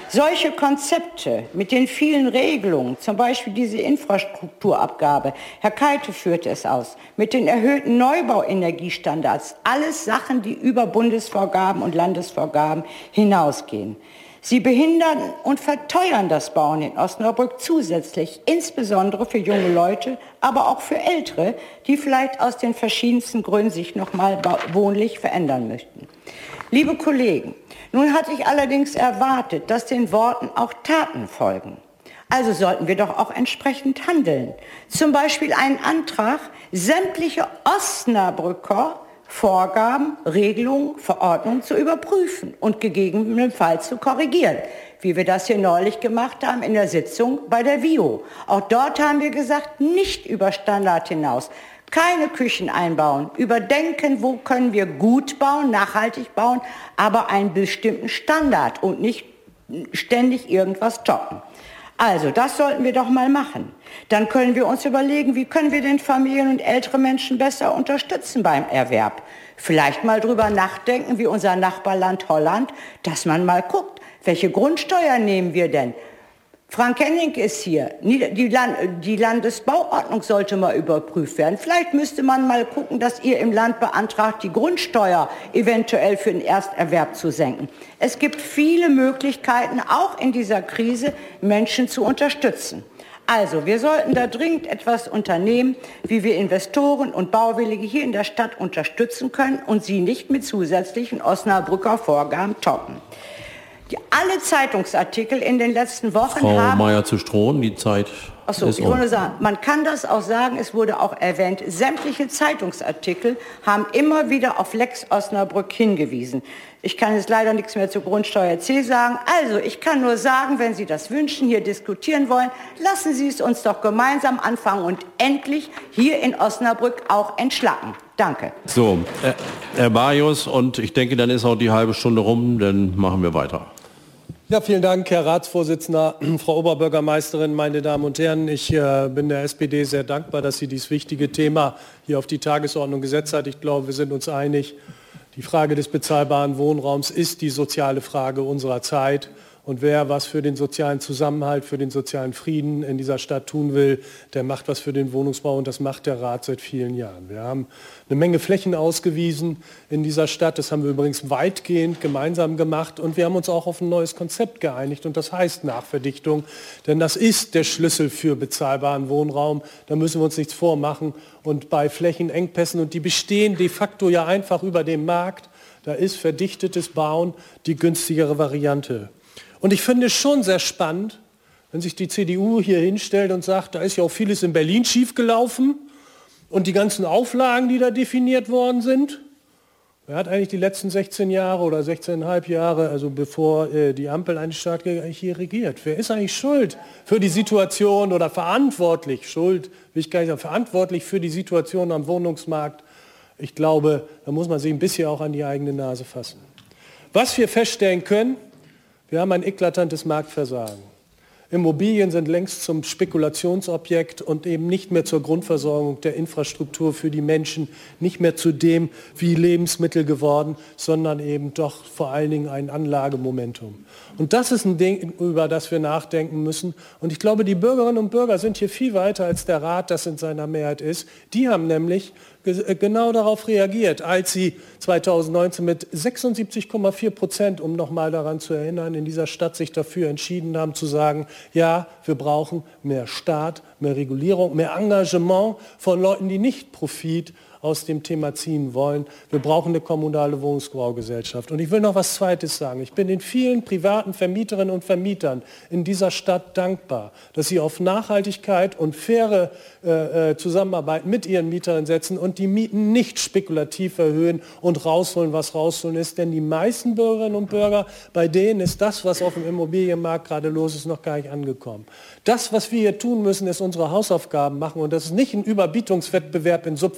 Solche Konzepte mit den vielen Regelungen, zum Beispiel diese Infrastrukturabgabe, Herr Keite führte es aus, mit den erhöhten Neubauenergiestandards, alles Sachen, die über Bundesvorgaben und Landesvorgaben hinausgehen. Sie behindern und verteuern das Bauen in Osnabrück zusätzlich, insbesondere für junge Leute, aber auch für Ältere, die vielleicht aus den verschiedensten Gründen sich noch mal wohnlich verändern möchten. Liebe Kollegen, nun hatte ich allerdings erwartet, dass den Worten auch Taten folgen. Also sollten wir doch auch entsprechend handeln. Zum Beispiel einen Antrag, sämtliche Osnabrücker Vorgaben, Regelungen, Verordnungen zu überprüfen und gegebenenfalls zu korrigieren, wie wir das hier neulich gemacht haben in der Sitzung bei der V I O. Auch dort haben wir gesagt, nicht über Standard hinaus, keine Küchen einbauen, überdenken, wo können wir gut bauen, nachhaltig bauen, aber einen bestimmten Standard und nicht ständig irgendwas toppen. Also, das sollten wir doch mal machen. Dann können wir uns überlegen, wie können wir den Familien und ältere Menschen besser unterstützen beim Erwerb. Vielleicht mal drüber nachdenken, wie unser Nachbarland Holland, dass man mal guckt, welche Grundsteuer nehmen wir denn? Frank Henning ist hier. Die, Land, die Landesbauordnung sollte mal überprüft werden. Vielleicht müsste man mal gucken, dass ihr im Land beantragt, die Grundsteuer eventuell für den Ersterwerb zu senken. Es gibt viele Möglichkeiten, auch in dieser Krise Menschen zu unterstützen. Also, wir sollten da dringend etwas unternehmen, wie wir Investoren und Bauwillige hier in der Stadt unterstützen können und sie nicht mit zusätzlichen Osnabrücker Vorgaben toppen. Die, alle Zeitungsartikel in den letzten Wochen Frau haben... Frau Meier zu Strohn, die Zeit Achso, ist ich um. wollte sagen, man kann das auch sagen, es wurde auch erwähnt, sämtliche Zeitungsartikel haben immer wieder auf Lex Osnabrück hingewiesen. Ich kann jetzt leider nichts mehr zur Grundsteuer C sagen. Also, ich kann nur sagen, wenn Sie das wünschen, hier diskutieren wollen, lassen Sie es uns doch gemeinsam anfangen und endlich hier in Osnabrück auch entschlacken. Danke. So, äh, Herr Bajus, und ich denke, dann ist auch die halbe Stunde rum, dann machen wir weiter. Ja, vielen Dank, Herr Ratsvorsitzender, Frau Oberbürgermeisterin, meine Damen und Herren. Ich äh, bin der S P D sehr dankbar, dass sie dieses wichtige Thema hier auf die Tagesordnung gesetzt hat. Ich glaube, wir sind uns einig, die Frage des bezahlbaren Wohnraums ist die soziale Frage unserer Zeit. Und wer was für den sozialen Zusammenhalt, für den sozialen Frieden in dieser Stadt tun will, der macht was für den Wohnungsbau, und das macht der Rat seit vielen Jahren. Wir haben eine Menge Flächen ausgewiesen in dieser Stadt. Das haben wir übrigens weitgehend gemeinsam gemacht, und wir haben uns auch auf ein neues Konzept geeinigt, und das heißt Nachverdichtung. Denn das ist der Schlüssel für bezahlbaren Wohnraum. Da müssen wir uns nichts vormachen. Und bei Flächenengpässen, und die bestehen de facto ja einfach über dem Markt, da ist verdichtetes Bauen die günstigere Variante. Und ich finde es schon sehr spannend, wenn sich die C D U hier hinstellt und sagt, da ist ja auch vieles in Berlin schiefgelaufen und die ganzen Auflagen, die da definiert worden sind. Wer hat eigentlich die letzten sechzehn Jahre oder sechzehneinhalb Jahre, also bevor äh, die Ampel einen Staat hier regiert? Wer ist eigentlich schuld für die Situation oder verantwortlich, schuld, will ich gar nicht sagen, verantwortlich für die Situation am Wohnungsmarkt? Ich glaube, da muss man sich ein bisschen auch an die eigene Nase fassen. Was wir feststellen können: Wir haben ein eklatantes Marktversagen. Immobilien sind längst zum Spekulationsobjekt und eben nicht mehr zur Grundversorgung der Infrastruktur für die Menschen, nicht mehr zu dem wie Lebensmittel geworden, sondern eben doch vor allen Dingen ein Anlagemomentum. Und das ist ein Ding, über das wir nachdenken müssen. Und ich glaube, die Bürgerinnen und Bürger sind hier viel weiter, als der Rat das in seiner Mehrheit ist. Die haben nämlich genau darauf reagiert, als sie zweitausendneunzehn mit sechsundsiebzig Komma vier Prozent, um nochmal daran zu erinnern, in dieser Stadt sich dafür entschieden haben zu sagen, ja, wir brauchen mehr Staat, mehr Regulierung, mehr Engagement von Leuten, die nicht Profit aus dem Thema ziehen wollen. Wir brauchen eine kommunale Wohnungsbaugesellschaft. Und ich will noch was Zweites sagen. Ich bin den vielen privaten Vermieterinnen und Vermietern in dieser Stadt dankbar, dass sie auf Nachhaltigkeit und faire äh, Zusammenarbeit mit ihren Mieterinnen setzen und die Mieten nicht spekulativ erhöhen und rausholen, was rausholen ist. Denn die meisten Bürgerinnen und Bürger, bei denen ist das, was auf dem Immobilienmarkt gerade los ist, noch gar nicht angekommen. Das, was wir hier tun müssen, ist unsere Hausaufgaben machen. Und das ist nicht ein Überbietungswettbewerb in Subventionen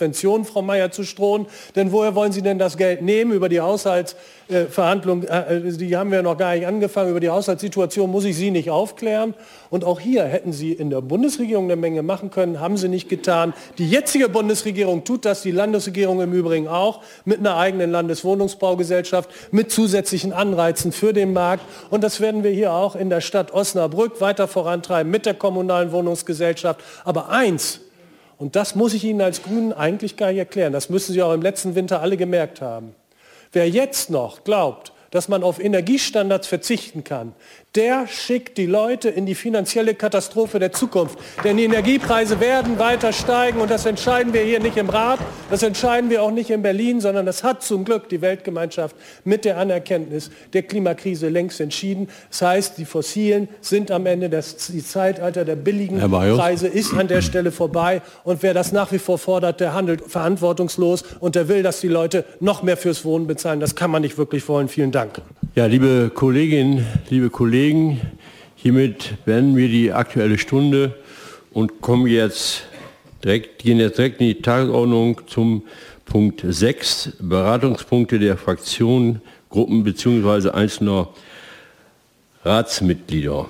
Frau Mayer, zu strohen. Denn woher wollen Sie denn das Geld nehmen? Über die Haushaltsverhandlungen, äh, die haben wir noch gar nicht angefangen. Über die Haushaltssituation muss ich Sie nicht aufklären. Und auch hier hätten Sie in der Bundesregierung eine Menge machen können, haben Sie nicht getan. Die jetzige Bundesregierung tut das, die Landesregierung im Übrigen auch, mit einer eigenen Landeswohnungsbaugesellschaft, mit zusätzlichen Anreizen für den Markt. Und das werden wir hier auch in der Stadt Osnabrück weiter vorantreiben mit der kommunalen Wohnungsgesellschaft. Aber eins, und das muss ich Ihnen als Grünen eigentlich gar nicht erklären, das müssen Sie auch im letzten Winter alle gemerkt haben. Wer jetzt noch glaubt, dass man auf Energiestandards verzichten kann, der schickt die Leute in die finanzielle Katastrophe der Zukunft. Denn die Energiepreise werden weiter steigen und das entscheiden wir hier nicht im Rat, das entscheiden wir auch nicht in Berlin, sondern das hat zum Glück die Weltgemeinschaft mit der Anerkenntnis der Klimakrise längst entschieden. Das heißt, die Fossilen sind am Ende, das die Zeitalter der billigen Preise ist an der Stelle vorbei und wer das nach wie vor fordert, der handelt verantwortungslos und der will, dass die Leute noch mehr fürs Wohnen bezahlen. Das kann man nicht wirklich wollen. Vielen Dank. Ja, liebe Kolleginnen, liebe Kollegen, hiermit beenden wir die Aktuelle Stunde und kommen jetzt direkt, gehen jetzt direkt in die Tagesordnung zum Punkt sechs, Beratungspunkte der Fraktionen, Gruppen bzw. einzelner Ratsmitglieder.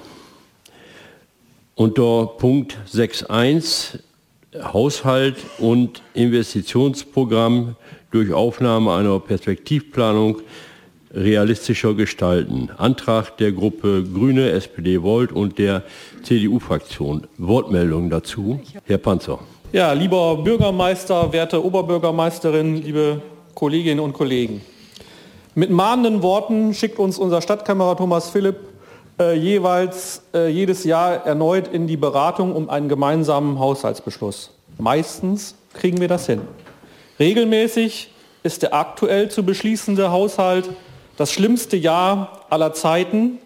Unter Punkt sechs Punkt eins Haushalt und Investitionsprogramm durch Aufnahme einer Perspektivplanung realistischer gestalten. Antrag der Gruppe Grüne, S P D Volt und der C D U-Fraktion. Wortmeldung dazu. Herr Panzer. Ja, lieber Bürgermeister, werte Oberbürgermeisterin, liebe Kolleginnen und Kollegen. Mit mahnenden Worten schickt uns unser Stadtkämmerer Thomas Philipp äh, jeweils äh, jedes Jahr erneut in die Beratung um einen gemeinsamen Haushaltsbeschluss. Meistens kriegen wir das hin. Regelmäßig ist der aktuell zu beschließende Haushalt das schlimmste Jahr aller Zeiten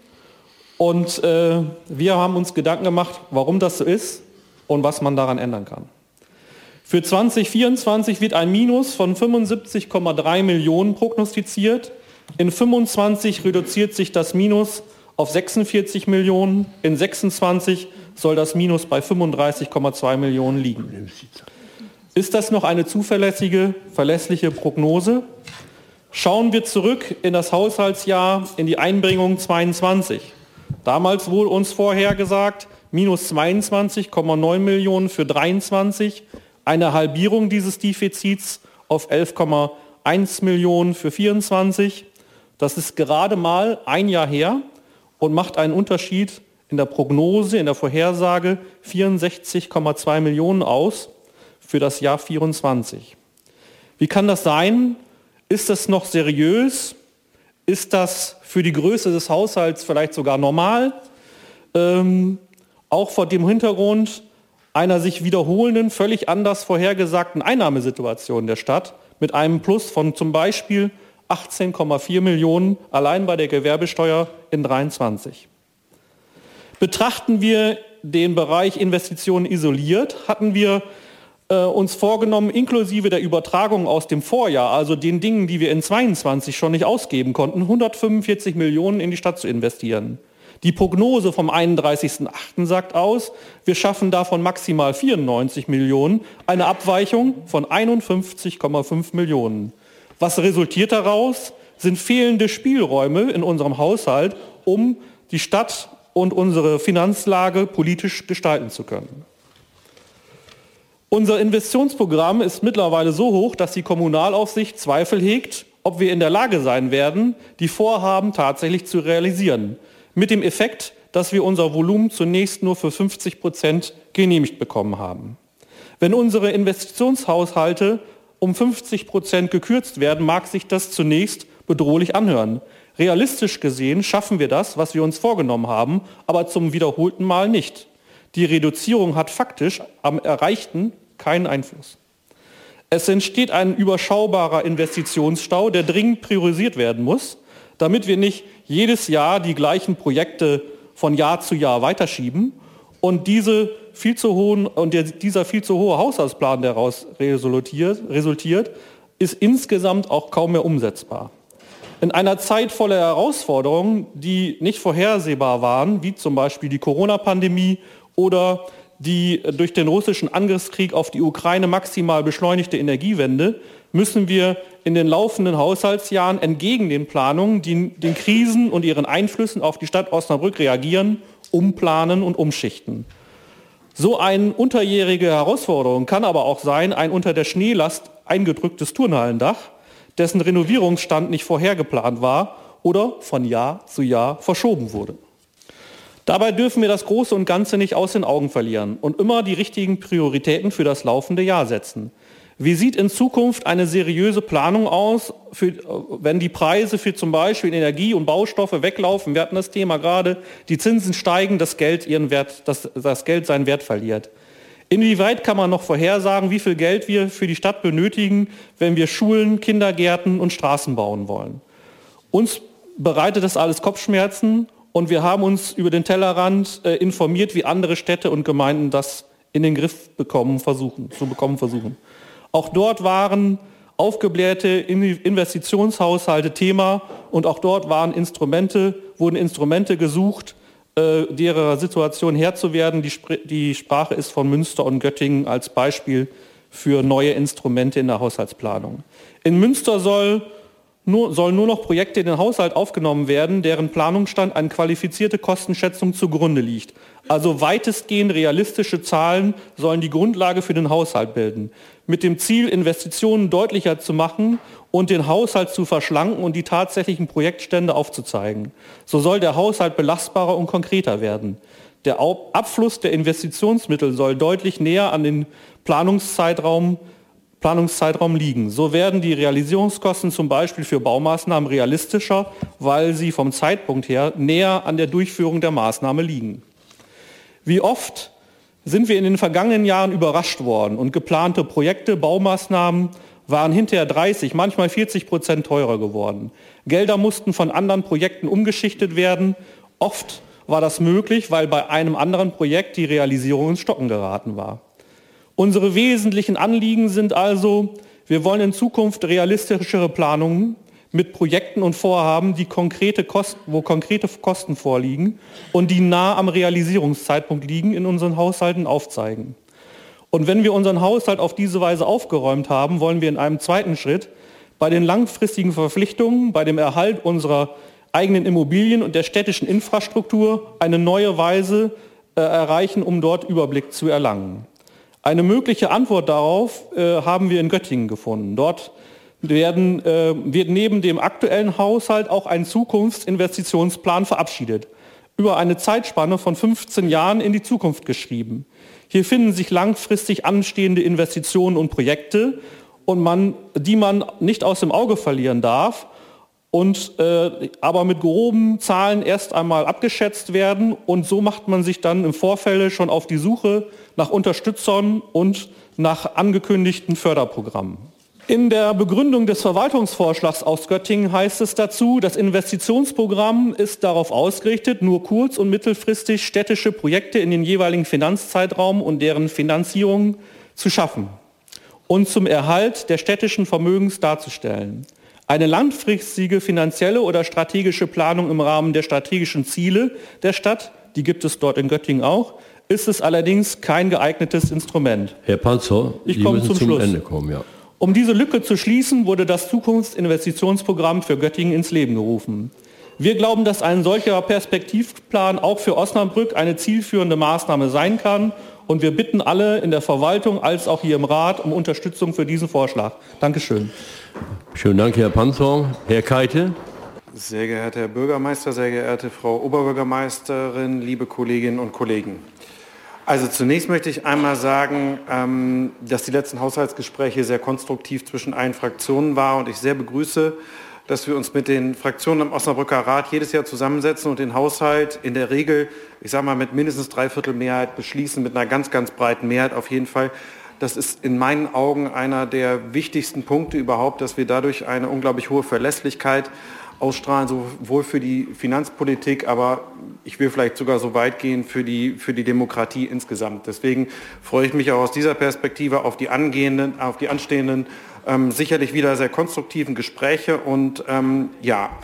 und äh, wir haben uns Gedanken gemacht, warum das so ist und was man daran ändern kann. Für zwanzig vierundzwanzig wird ein Minus von fünfundsiebzig Komma drei Millionen prognostiziert. In fünfundzwanzig reduziert sich das Minus auf sechsundvierzig Millionen. In sechsundzwanzig soll das Minus bei fünfunddreißig Komma zwei Millionen liegen. Ist das noch eine zuverlässige, verlässliche Prognose? Schauen wir zurück in das Haushaltsjahr, in die Einbringung zweiundzwanzig. Damals wurde uns vorhergesagt, minus zweiundzwanzig Komma neun Millionen für dreiundzwanzig, eine Halbierung dieses Defizits auf elf Komma eins Millionen für vierundzwanzig. Das ist gerade mal ein Jahr her und macht einen Unterschied in der Prognose, in der Vorhersage vierundsechzig Komma zwei Millionen aus für das Jahr vierundzwanzig. Wie kann das sein? Ist das noch seriös? Ist das für die Größe des Haushalts vielleicht sogar normal? Ähm, auch vor dem Hintergrund einer sich wiederholenden, völlig anders vorhergesagten Einnahmesituation der Stadt mit einem Plus von zum Beispiel achtzehn Komma vier Millionen allein bei der Gewerbesteuer in dreiundzwanzig. Betrachten wir den Bereich Investitionen isoliert, hatten wir uns vorgenommen, inklusive der Übertragung aus dem Vorjahr, also den Dingen, die wir in zweiundzwanzig schon nicht ausgeben konnten, hundertfünfundvierzig Millionen in die Stadt zu investieren. Die Prognose vom einunddreißigsten achten sagt aus, wir schaffen davon maximal vierundneunzig Millionen, eine Abweichung von einundfünfzig Komma fünf Millionen. Was resultiert daraus? Sind fehlende Spielräume in unserem Haushalt, um die Stadt und unsere Finanzlage politisch gestalten zu können. Unser Investitionsprogramm ist mittlerweile so hoch, dass die Kommunalaufsicht Zweifel hegt, ob wir in der Lage sein werden, die Vorhaben tatsächlich zu realisieren. Mit dem Effekt, dass wir unser Volumen zunächst nur für fünfzig Prozent genehmigt bekommen haben. Wenn unsere Investitionshaushalte um fünfzig Prozent gekürzt werden, mag sich das zunächst bedrohlich anhören. Realistisch gesehen schaffen wir das, was wir uns vorgenommen haben, aber zum wiederholten Mal nicht. Die Reduzierung hat faktisch am Erreichten keinen Einfluss. Es entsteht ein überschaubarer Investitionsstau, der dringend priorisiert werden muss, damit wir nicht jedes Jahr die gleichen Projekte von Jahr zu Jahr weiterschieben und diese viel zu hohen, und der, dieser viel zu hohe Haushaltsplan, der daraus resultiert, resultiert, ist insgesamt auch kaum mehr umsetzbar. In einer Zeit voller Herausforderungen, die nicht vorhersehbar waren, wie zum Beispiel die Corona-Pandemie oder die durch den russischen Angriffskrieg auf die Ukraine maximal beschleunigte Energiewende, müssen wir in den laufenden Haushaltsjahren entgegen den Planungen, die, den Krisen und ihren Einflüssen auf die Stadt Osnabrück reagieren, umplanen und umschichten. So eine unterjährige Herausforderung kann aber auch sein, ein unter der Schneelast eingedrücktes Turnhallendach, dessen Renovierungsstand nicht vorhergeplant war oder von Jahr zu Jahr verschoben wurde. Dabei dürfen wir das Große und Ganze nicht aus den Augen verlieren und immer die richtigen Prioritäten für das laufende Jahr setzen. Wie sieht in Zukunft eine seriöse Planung aus, für, wenn die Preise für zum Beispiel Energie und Baustoffe weglaufen? Wir hatten das Thema gerade, die Zinsen steigen, das Geld, ihren Wert, das, das Geld seinen Wert verliert. Inwieweit kann man noch vorhersagen, wie viel Geld wir für die Stadt benötigen, wenn wir Schulen, Kindergärten und Straßen bauen wollen? Uns bereitet das alles Kopfschmerzen und wir haben uns über den Tellerrand äh, informiert, wie andere Städte und Gemeinden das in den Griff bekommen, versuchen, zu bekommen versuchen. Auch dort waren aufgeblähte Investitionshaushalte Thema und auch dort waren Instrumente, wurden Instrumente gesucht, äh, derer Situation Herr zu werden. Die, Spr- die Sprache ist von Münster und Göttingen als Beispiel für neue Instrumente in der Haushaltsplanung. In Münster soll nur, sollen nur noch Projekte in den Haushalt aufgenommen werden, deren Planungsstand eine qualifizierte Kostenschätzung zugrunde liegt. Also weitestgehend realistische Zahlen sollen die Grundlage für den Haushalt bilden, mit dem Ziel, Investitionen deutlicher zu machen und den Haushalt zu verschlanken und die tatsächlichen Projektstände aufzuzeigen. So soll der Haushalt belastbarer und konkreter werden. Der Abfluss der Investitionsmittel soll deutlich näher an den Planungszeitraum Planungszeitraum liegen. So werden die Realisierungskosten zum Beispiel für Baumaßnahmen realistischer, weil sie vom Zeitpunkt her näher an der Durchführung der Maßnahme liegen. Wie oft sind wir in den vergangenen Jahren überrascht worden und geplante Projekte, Baumaßnahmen waren hinterher dreißig, manchmal vierzig Prozent teurer geworden. Gelder mussten von anderen Projekten umgeschichtet werden. Oft war das möglich, weil bei einem anderen Projekt die Realisierung ins Stocken geraten war. Unsere wesentlichen Anliegen sind also, wir wollen in Zukunft realistischere Planungen mit Projekten und Vorhaben, die konkrete Kosten, wo konkrete Kosten vorliegen und die nah am Realisierungszeitpunkt liegen, in unseren Haushalten aufzeigen. Und wenn wir unseren Haushalt auf diese Weise aufgeräumt haben, wollen wir in einem zweiten Schritt bei den langfristigen Verpflichtungen, bei dem Erhalt unserer eigenen Immobilien und der städtischen Infrastruktur eine neue Weise äh, erreichen, um dort Überblick zu erlangen. Eine mögliche Antwort darauf äh, haben wir in Göttingen gefunden. Dort werden, äh, wird neben dem aktuellen Haushalt auch ein Zukunftsinvestitionsplan verabschiedet, über eine Zeitspanne von fünfzehn Jahren in die Zukunft geschrieben. Hier finden sich langfristig anstehende Investitionen und Projekte, und man, die man nicht aus dem Auge verlieren darf, und äh, aber mit groben Zahlen erst einmal abgeschätzt werden, und so macht man sich dann im Vorfeld schon auf die Suche nach Unterstützern und nach angekündigten Förderprogrammen. In der Begründung des Verwaltungsvorschlags aus Göttingen heißt es dazu, das Investitionsprogramm ist darauf ausgerichtet, nur kurz- und mittelfristig städtische Projekte in den jeweiligen Finanzzeitraum und deren Finanzierung zu schaffen und zum Erhalt der städtischen Vermögens darzustellen. Eine langfristige finanzielle oder strategische Planung im Rahmen der strategischen Ziele der Stadt, die gibt es dort in Göttingen auch, ist es allerdings kein geeignetes Instrument. Herr Panzer, ich Sie komme müssen zum, zum Schluss. Ende kommen, ja. Um diese Lücke zu schließen, wurde das Zukunftsinvestitionsprogramm für Göttingen ins Leben gerufen. Wir glauben, dass ein solcher Perspektivplan auch für Osnabrück eine zielführende Maßnahme sein kann, und wir bitten alle in der Verwaltung als auch hier im Rat um Unterstützung für diesen Vorschlag. Dankeschön. Schönen Dank, Herr Panzer. Herr Keite. Sehr geehrter Herr Bürgermeister, sehr geehrte Frau Oberbürgermeisterin, liebe Kolleginnen und Kollegen. Also zunächst möchte ich einmal sagen, dass die letzten Haushaltsgespräche sehr konstruktiv zwischen allen Fraktionen waren und ich sehr begrüße, dass wir uns mit den Fraktionen im Osnabrücker Rat jedes Jahr zusammensetzen und den Haushalt in der Regel, ich sage mal, mit mindestens Dreiviertel Mehrheit beschließen, mit einer ganz, ganz breiten Mehrheit auf jeden Fall. Das ist in meinen Augen einer der wichtigsten Punkte überhaupt, dass wir dadurch eine unglaublich hohe Verlässlichkeit ausstrahlen, sowohl für die Finanzpolitik, aber ich will vielleicht sogar so weit gehen für die, für die Demokratie insgesamt. Deswegen freue ich mich auch aus dieser Perspektive auf die angehenden, auf die anstehenden, ähm, sicherlich wieder sehr konstruktiven Gespräche. Und ähm, ja,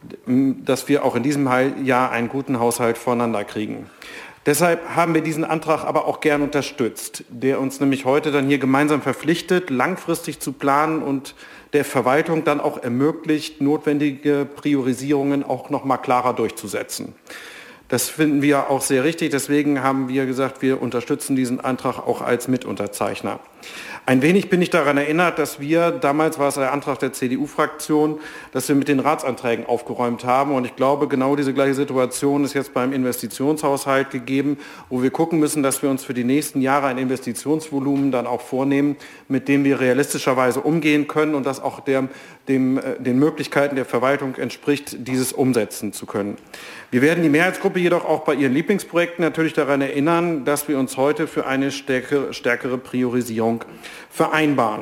dass wir auch in diesem Jahr einen guten Haushalt voneinander kriegen. Deshalb haben wir diesen Antrag aber auch gern unterstützt, der uns nämlich heute dann hier gemeinsam verpflichtet, langfristig zu planen und der Verwaltung dann auch ermöglicht, notwendige Priorisierungen auch noch mal klarer durchzusetzen. Das finden wir auch sehr richtig. Deswegen haben wir gesagt, wir unterstützen diesen Antrag auch als Mitunterzeichner. Ein wenig bin ich daran erinnert, dass wir, damals war es der Antrag der C D U-Fraktion, dass wir mit den Ratsanträgen aufgeräumt haben. Und ich glaube, genau diese gleiche Situation ist jetzt beim Investitionshaushalt gegeben, wo wir gucken müssen, dass wir uns für die nächsten Jahre ein Investitionsvolumen dann auch vornehmen, mit dem wir realistischerweise umgehen können und das auch der, dem, den Möglichkeiten der Verwaltung entspricht, dieses umsetzen zu können. Wir werden die Mehrheitsgruppe jedoch auch bei ihren Lieblingsprojekten natürlich daran erinnern, dass wir uns heute für eine stärkere, stärkere Priorisierung vereinbaren.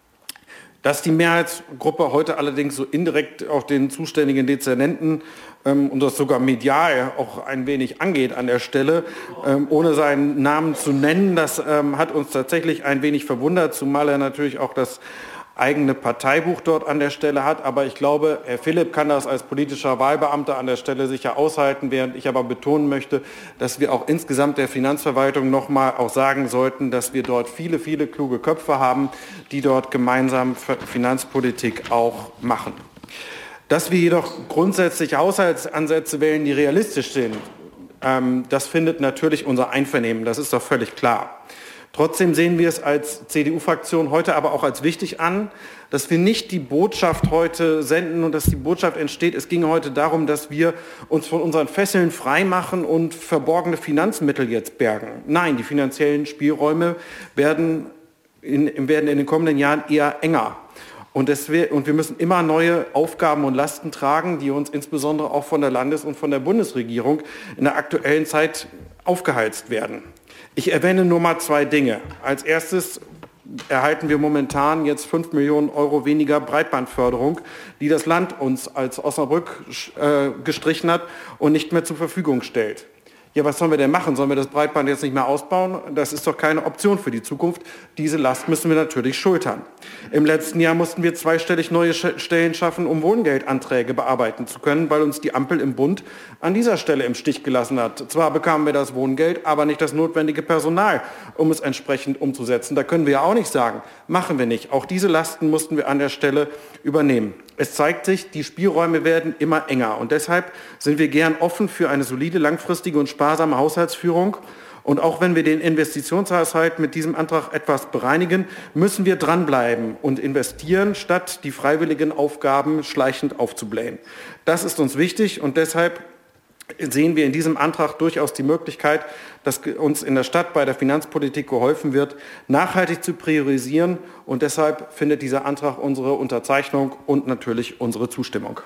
Dass die Mehrheitsgruppe heute allerdings so indirekt auch den zuständigen Dezernenten ähm, und das sogar medial auch ein wenig angeht an der Stelle, ähm, ohne seinen Namen zu nennen, das ähm, hat uns tatsächlich ein wenig verwundert, zumal er natürlich auch das eigene Parteibuch dort an der Stelle hat. Aber ich glaube, Herr Philipp kann das als politischer Wahlbeamter an der Stelle sicher aushalten, während ich aber betonen möchte, dass wir auch insgesamt der Finanzverwaltung noch mal auch sagen sollten, dass wir dort viele, viele kluge Köpfe haben, die dort gemeinsam Finanzpolitik auch machen. Dass wir jedoch grundsätzlich Haushaltsansätze wählen, die realistisch sind, ähm, das findet natürlich unser Einvernehmen, das ist doch völlig klar. Trotzdem sehen wir es als C D U-Fraktion heute aber auch als wichtig an, dass wir nicht die Botschaft heute senden und dass die Botschaft entsteht, es ging heute darum, dass wir uns von unseren Fesseln freimachen und verborgene Finanzmittel jetzt bergen. Nein, die finanziellen Spielräume werden in, werden in den kommenden Jahren eher enger. Und, wir, und wir müssen immer neue Aufgaben und Lasten tragen, die uns insbesondere auch von der Landes- und von der Bundesregierung in der aktuellen Zeit aufgeheizt werden. Ich erwähne nur mal zwei Dinge. Als erstes erhalten wir momentan jetzt fünf Millionen Euro weniger Breitbandförderung, die das Land uns als Osnabrück äh, gestrichen hat und nicht mehr zur Verfügung stellt. Ja, was sollen wir denn machen? Sollen wir das Breitband jetzt nicht mehr ausbauen? Das ist doch keine Option für die Zukunft. Diese Last müssen wir natürlich schultern. Im letzten Jahr mussten wir zweistellig neue Stellen schaffen, um Wohngeldanträge bearbeiten zu können, weil uns die Ampel im Bund an dieser Stelle im Stich gelassen hat. Zwar bekamen wir das Wohngeld, aber nicht das notwendige Personal, um es entsprechend umzusetzen. Da können wir ja auch nicht sagen, machen wir nicht. Auch diese Lasten mussten wir an der Stelle übernehmen. Es zeigt sich, die Spielräume werden immer enger und deshalb sind wir gern offen für eine solide, langfristige und sparsame Haushaltsführung. Und auch wenn wir den Investitionshaushalt mit diesem Antrag etwas bereinigen, müssen wir dranbleiben und investieren, statt die freiwilligen Aufgaben schleichend aufzublähen. Das ist uns wichtig und deshalb sehen wir in diesem Antrag durchaus die Möglichkeit, dass uns in der Stadt bei der Finanzpolitik geholfen wird, nachhaltig zu priorisieren. Und deshalb findet dieser Antrag unsere Unterzeichnung und natürlich unsere Zustimmung.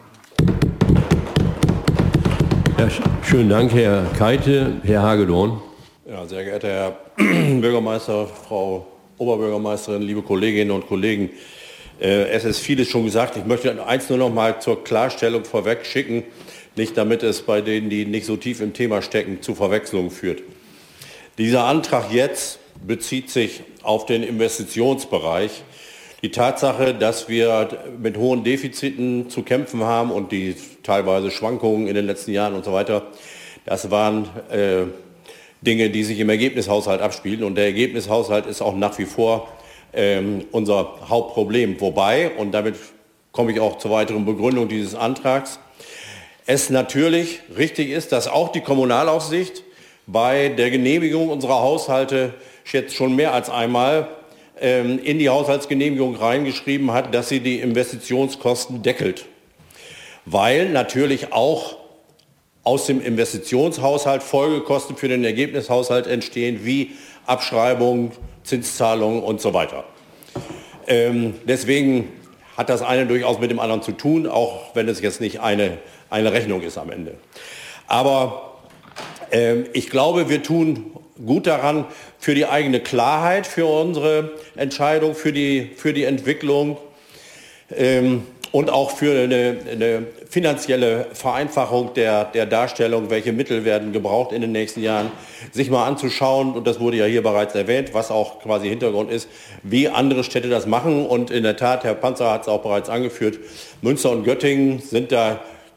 Ja, schönen Dank, Herr Keite. Herr Hagedorn. Ja, sehr geehrter Herr Bürgermeister, Frau Oberbürgermeisterin, liebe Kolleginnen und Kollegen. Äh, es ist vieles schon gesagt. Ich möchte eins nur noch mal zur Klarstellung vorweg schicken. Nicht damit es bei denen, die nicht so tief im Thema stecken, zu Verwechslungen führt. Dieser Antrag jetzt bezieht sich auf den Investitionsbereich. Die Tatsache, dass wir mit hohen Defiziten zu kämpfen haben und die teilweise Schwankungen in den letzten Jahren und so weiter, das waren äh, Dinge, die sich im Ergebnishaushalt abspielen. Und der Ergebnishaushalt ist auch nach wie vor ähm, unser Hauptproblem. Wobei, und damit komme ich auch zur weiteren Begründung dieses Antrags, es natürlich richtig ist, dass auch die Kommunalaufsicht bei der Genehmigung unserer Haushalte jetzt schon mehr als einmal ähm, in die Haushaltsgenehmigung reingeschrieben hat, dass sie die Investitionskosten deckelt. Weil natürlich auch aus dem Investitionshaushalt Folgekosten für den Ergebnishaushalt entstehen, wie Abschreibungen, Zinszahlungen und so weiter. Ähm, deswegen hat das eine durchaus mit dem anderen zu tun, auch wenn es jetzt nicht eine eine Rechnung ist am Ende. Aber äh, ich glaube, wir tun gut daran, für die eigene Klarheit, für unsere Entscheidung, für die, für die Entwicklung ähm, und auch für eine, eine finanzielle Vereinfachung der, der Darstellung, welche Mittel werden gebraucht in den nächsten Jahren, sich mal anzuschauen, und das wurde ja hier bereits erwähnt, was auch quasi Hintergrund ist, wie andere Städte das machen. Und in der Tat, Herr Panzer hat es auch bereits angeführt, Münster und Göttingen sind da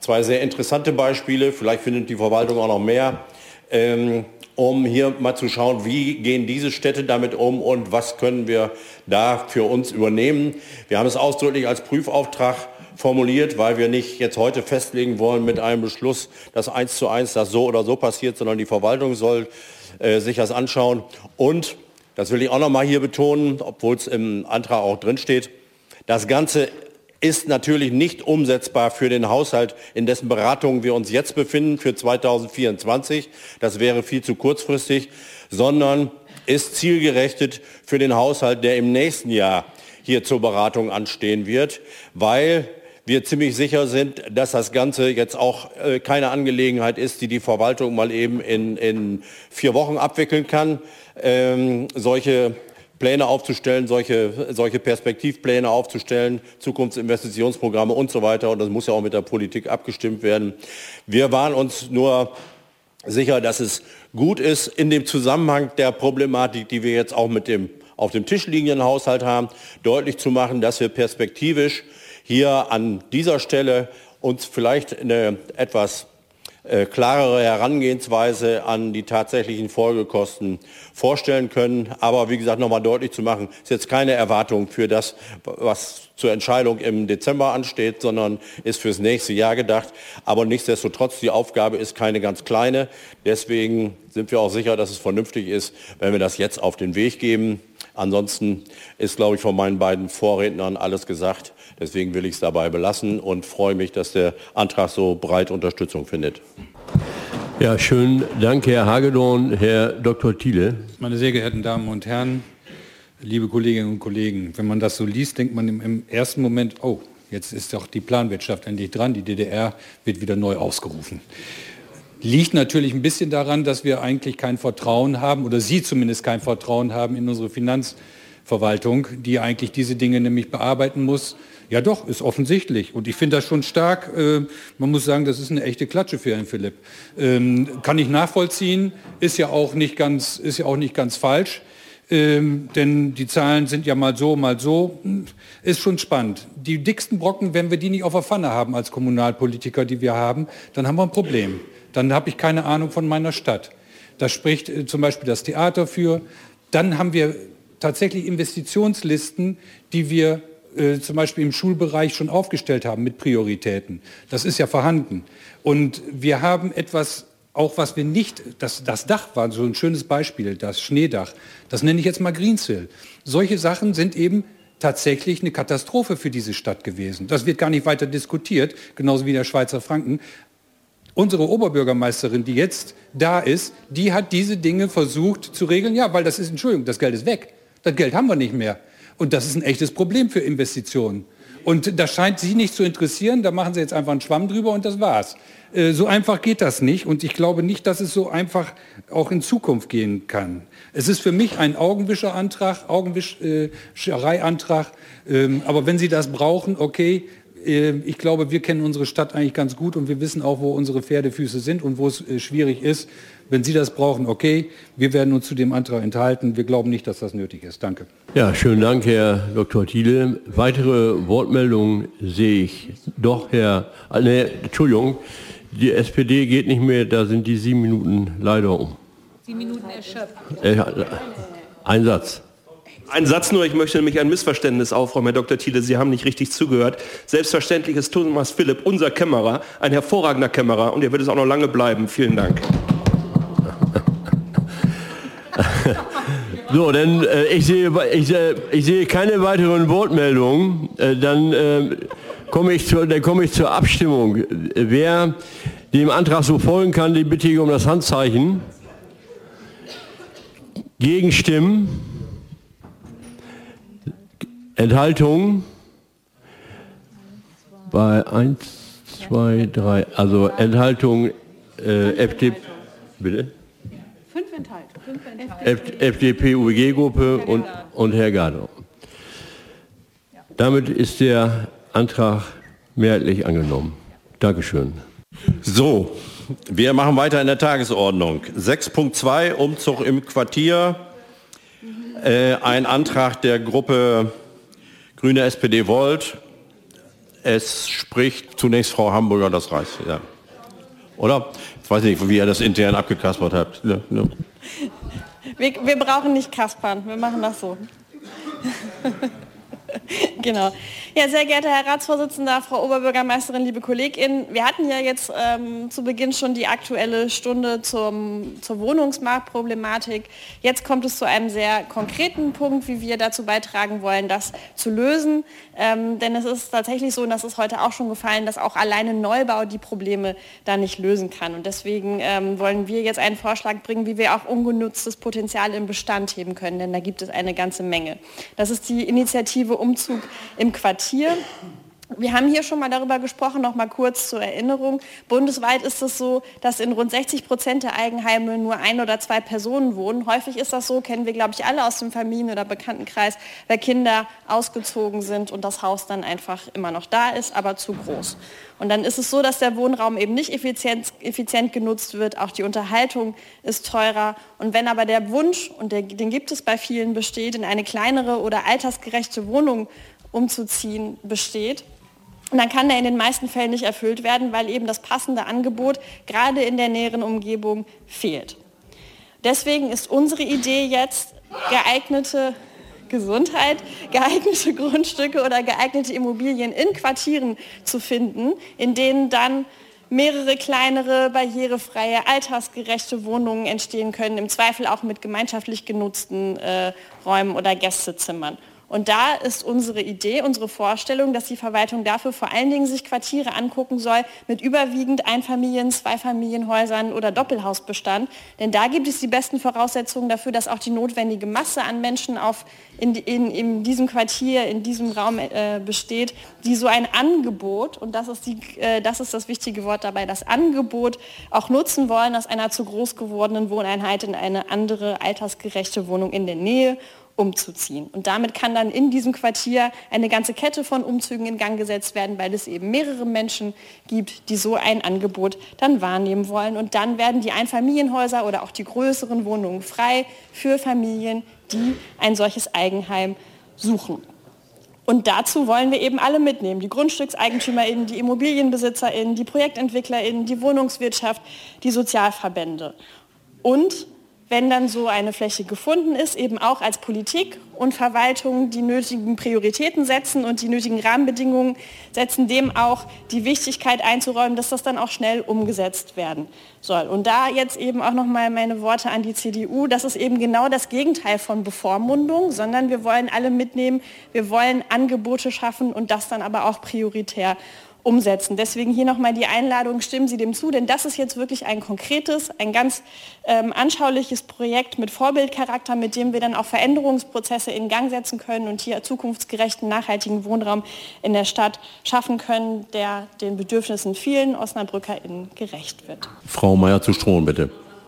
zwei sehr interessante Beispiele, vielleicht findet die Verwaltung auch noch mehr, ähm, um hier mal zu schauen, wie gehen diese Städte damit um und was können wir da für uns übernehmen. Wir haben es ausdrücklich als Prüfauftrag formuliert, weil wir nicht jetzt heute festlegen wollen mit einem Beschluss, dass eins zu eins das so oder so passiert, sondern die Verwaltung soll äh, sich das anschauen. Und, das will ich auch noch mal hier betonen, obwohl es im Antrag auch drin steht, das Ganze ist natürlich nicht umsetzbar für den Haushalt, in dessen Beratungen wir uns jetzt befinden, für zweitausendvierundzwanzig. Das wäre viel zu kurzfristig, sondern ist zielgerichtet für den Haushalt, der im nächsten Jahr hier zur Beratung anstehen wird, weil wir ziemlich sicher sind, dass das Ganze jetzt auch äh, keine Angelegenheit ist, die die Verwaltung mal eben in, in vier Wochen abwickeln kann. Ähm, solche Pläne aufzustellen, solche, solche Perspektivpläne aufzustellen, Zukunftsinvestitionsprogramme und so weiter. Und das muss ja auch mit der Politik abgestimmt werden. Wir waren uns nur sicher, dass es gut ist, in dem Zusammenhang der Problematik, die wir jetzt auch mit dem auf dem Tisch liegenden Haushalt haben, deutlich zu machen, dass wir perspektivisch hier an dieser Stelle uns vielleicht eine etwas äh, klarere Herangehensweise an die tatsächlichen Folgekosten vorstellen können. Aber wie gesagt, nochmal deutlich zu machen, ist jetzt keine Erwartung für das, was zur Entscheidung im Dezember ansteht, sondern ist fürs nächste Jahr gedacht. Aber nichtsdestotrotz, die Aufgabe ist keine ganz kleine. Deswegen sind wir auch sicher, dass es vernünftig ist, wenn wir das jetzt auf den Weg geben. Ansonsten ist, glaube ich, von meinen beiden Vorrednern alles gesagt. Deswegen will ich es dabei belassen und freue mich, dass der Antrag so breit Unterstützung findet. Ja, schön. Danke, Herr Hagedorn. Herr Doktor Thiele. Meine sehr geehrten Damen und Herren, liebe Kolleginnen und Kollegen, wenn man das so liest, denkt man im, im ersten Moment, oh, jetzt ist doch die Planwirtschaft endlich dran, die D D R wird wieder neu ausgerufen. Liegt natürlich ein bisschen daran, dass wir eigentlich kein Vertrauen haben, oder Sie zumindest kein Vertrauen haben in unsere Finanzverwaltung, die eigentlich diese Dinge nämlich bearbeiten muss. Ja doch, ist offensichtlich. Und ich finde das schon stark. Äh, man muss sagen, das ist eine echte Klatsche für Herrn Philipp. Ähm, kann ich nachvollziehen, ist ja auch nicht ganz, ist ja auch nicht ganz falsch. Ähm, denn die Zahlen sind ja mal so, mal so. Ist schon spannend. Die dicksten Brocken, wenn wir die nicht auf der Pfanne haben als Kommunalpolitiker, die wir haben, dann haben wir ein Problem. Dann habe ich keine Ahnung von meiner Stadt. Da spricht äh, zum Beispiel das Theater für. Dann haben wir tatsächlich Investitionslisten, die wir äh, zum Beispiel im Schulbereich schon aufgestellt haben mit Prioritäten. Das ist ja vorhanden. Und wir haben etwas, auch was wir nicht, das, das Dach war so ein schönes Beispiel, das Schneedach. Das nenne ich jetzt mal Greensill. Solche Sachen sind eben tatsächlich eine Katastrophe für diese Stadt gewesen. Das wird gar nicht weiter diskutiert, genauso wie der Schweizer Franken. Unsere Oberbürgermeisterin, die jetzt da ist, die hat diese Dinge versucht zu regeln. Ja, weil das ist, Entschuldigung, das Geld ist weg. Das Geld haben wir nicht mehr. Und das ist ein echtes Problem für Investitionen. Und das scheint Sie nicht zu interessieren. Da machen Sie jetzt einfach einen Schwamm drüber und das war's. Äh, so einfach geht das nicht. Und ich glaube nicht, dass es so einfach auch in Zukunft gehen kann. Es ist für mich ein Augenwischerantrag, Augenwischereiantrag. Ähm, aber wenn Sie das brauchen, okay. Ich glaube, wir kennen unsere Stadt eigentlich ganz gut und wir wissen auch, wo unsere Pferdefüße sind und wo es äh, schwierig ist. Wenn Sie das brauchen, okay. Wir werden uns zu dem Antrag enthalten. Wir glauben nicht, dass das nötig ist. Danke. Ja, schönen Dank, Herr Doktor Thiele. Weitere Wortmeldungen sehe ich. Doch, Herr, äh, ne, Entschuldigung, die S P D geht nicht mehr, da sind die sieben Minuten leider um. Sieben Minuten erschöpft. Äh, ein Satz. Ein Satz nur, ich möchte nämlich ein Missverständnis aufräumen, Herr Doktor Thiele, Sie haben nicht richtig zugehört. Selbstverständlich ist Thomas Philipp, unser Kämmerer, ein hervorragender Kämmerer und er wird es auch noch lange bleiben. Vielen Dank. So, dann äh, ich, sehe, ich, äh, ich sehe keine weiteren Wortmeldungen. Äh, dann äh, komme ich, zu, dann komme ich zur Abstimmung. Wer dem Antrag so folgen kann, den bitte ich um das Handzeichen. Gegenstimmen. Enthaltungen bei eins, zwei, drei, also Enthaltungen äh, F D P, bitte? Fünf Enthaltungen. F D P-U W G-Gruppe und, und Herr Gado. Damit ist der Antrag mehrheitlich angenommen. Dankeschön. So, wir machen weiter in der Tagesordnung. sechs Punkt zwei, Umzug im Quartier. Äh, ein Antrag der Gruppe Grüne S P D Volt. Es spricht zunächst Frau Hamburger das Reis. Ja. Oder? Ich weiß nicht, wie ihr das intern abgekaspert habt. Ja, ja. Wir, wir brauchen nicht kaspern, wir machen das so. Genau. Ja, sehr geehrter Herr Ratsvorsitzender, Frau Oberbürgermeisterin, liebe KollegInnen, wir hatten ja jetzt ähm, zu Beginn schon die aktuelle Stunde zum, zur Wohnungsmarktproblematik. Jetzt kommt es zu einem sehr konkreten Punkt, wie wir dazu beitragen wollen, das zu lösen. Ähm, denn es ist tatsächlich so, und das ist heute auch schon gefallen, dass auch alleine Neubau die Probleme da nicht lösen kann. Und deswegen ähm, wollen wir jetzt einen Vorschlag bringen, wie wir auch ungenutztes Potenzial im Bestand heben können, denn da gibt es eine ganze Menge. Das ist die Initiative Umzug im Quartier. Wir haben hier schon mal darüber gesprochen, noch mal kurz zur Erinnerung. Bundesweit ist es so, dass in rund sechzig Prozent der Eigenheime nur ein oder zwei Personen wohnen. Häufig ist das so, kennen wir, glaube ich, alle aus dem Familien- oder Bekanntenkreis, weil Kinder ausgezogen sind und das Haus dann einfach immer noch da ist, aber zu groß. Und dann ist es so, dass der Wohnraum eben nicht effizient, effizient genutzt wird, auch die Unterhaltung ist teurer. Und wenn aber der Wunsch, und der, den gibt es bei vielen, besteht, in eine kleinere oder altersgerechte Wohnung umzuziehen, besteht, und dann kann der in den meisten Fällen nicht erfüllt werden, weil eben das passende Angebot gerade in der näheren Umgebung fehlt. Deswegen ist unsere Idee jetzt, geeignete Gesundheit, geeignete Grundstücke oder geeignete Immobilien in Quartieren zu finden, in denen dann mehrere kleinere, barrierefreie, altersgerechte Wohnungen entstehen können, im Zweifel auch mit gemeinschaftlich genutzten äh, Räumen oder Gästezimmern. Und da ist unsere Idee, unsere Vorstellung, dass die Verwaltung dafür vor allen Dingen sich Quartiere angucken soll mit überwiegend Einfamilien-, Zweifamilienhäusern oder Doppelhausbestand. Denn da gibt es die besten Voraussetzungen dafür, dass auch die notwendige Masse an Menschen auf in, in, in diesem Quartier, in diesem Raum äh, besteht, die so ein Angebot, und das ist, die, äh, das ist das wichtige Wort dabei, das Angebot auch nutzen wollen, aus einer zu groß gewordenen Wohneinheit in eine andere altersgerechte Wohnung in der Nähe umzuziehen. Und damit kann dann in diesem Quartier eine ganze Kette von Umzügen in Gang gesetzt werden, weil es eben mehrere Menschen gibt, die so ein Angebot dann wahrnehmen wollen. Und dann werden die Einfamilienhäuser oder auch die größeren Wohnungen frei für Familien, die ein solches Eigenheim suchen. Und dazu wollen wir eben alle mitnehmen, die GrundstückseigentümerInnen, die ImmobilienbesitzerInnen, die ProjektentwicklerInnen, die Wohnungswirtschaft, die Sozialverbände. Und wenn dann so eine Fläche gefunden ist, eben auch als Politik und Verwaltung die nötigen Prioritäten setzen und die nötigen Rahmenbedingungen setzen, dem auch die Wichtigkeit einzuräumen, dass das dann auch schnell umgesetzt werden soll. Und da jetzt eben auch nochmal meine Worte an die C D U, das ist eben genau das Gegenteil von Bevormundung, sondern wir wollen alle mitnehmen, wir wollen Angebote schaffen und das dann aber auch prioritär umsetzen. Deswegen hier nochmal die Einladung, stimmen Sie dem zu, denn das ist jetzt wirklich ein konkretes, ein ganz ähm, anschauliches Projekt mit Vorbildcharakter, mit dem wir dann auch Veränderungsprozesse in Gang setzen können und hier zukunftsgerechten, nachhaltigen Wohnraum in der Stadt schaffen können, der den Bedürfnissen vielen OsnabrückerInnen gerecht wird. Frau Meier zu Strohn, bitte.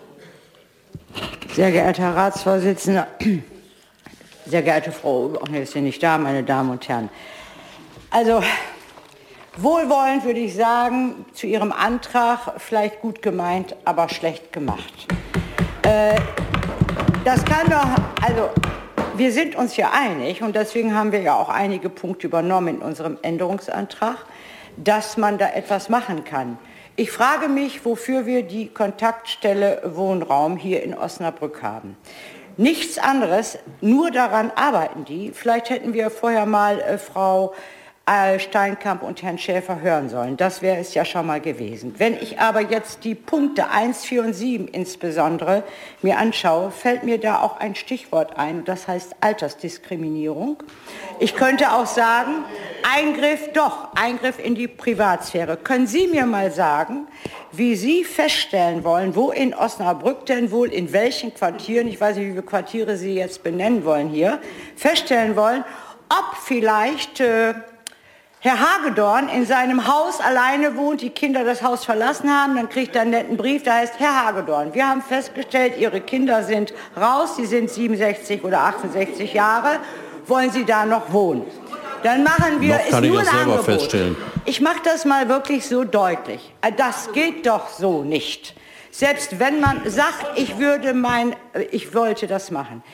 Sehr geehrter Herr Ratsvorsitzender, sehr geehrte Frau, ach nee, ist hier nicht da, meine Damen und Herren. Also, wohlwollend würde ich sagen, zu Ihrem Antrag, vielleicht gut gemeint, aber schlecht gemacht. Äh, das kann doch, also wir sind uns ja einig und deswegen haben wir ja auch einige Punkte übernommen in unserem Änderungsantrag, dass man da etwas machen kann. Ich frage mich, wofür wir die Kontaktstelle Wohnraum hier in Osnabrück haben. Nichts anderes, nur daran arbeiten die. Vielleicht hätten wir vorher mal äh, Frau Steinkamp und Herrn Schäfer hören sollen. Das wäre es ja schon mal gewesen. Wenn ich aber jetzt die Punkte eins, vier und sieben insbesondere mir anschaue, fällt mir da auch ein Stichwort ein, das heißt Altersdiskriminierung. Ich könnte auch sagen, Eingriff, doch, Eingriff in die Privatsphäre. Können Sie mir mal sagen, wie Sie feststellen wollen, wo in Osnabrück denn wohl, in welchen Quartieren, ich weiß nicht, wie viele Quartiere Sie jetzt benennen wollen hier, feststellen wollen, ob vielleicht äh, Herr Hagedorn in seinem Haus alleine wohnt, die Kinder das Haus verlassen haben, dann kriegt er einen netten Brief, da heißt, Herr Hagedorn, wir haben festgestellt, Ihre Kinder sind raus, sie sind siebenundsechzig oder achtundsechzig Jahre, wollen Sie da noch wohnen? Dann machen wir, noch kann ist ich nur das ein selber Angebot. Feststellen. Ich mache das mal wirklich so deutlich. Das geht doch so nicht. Selbst wenn man sagt, ich würde mein, ich wollte das machen.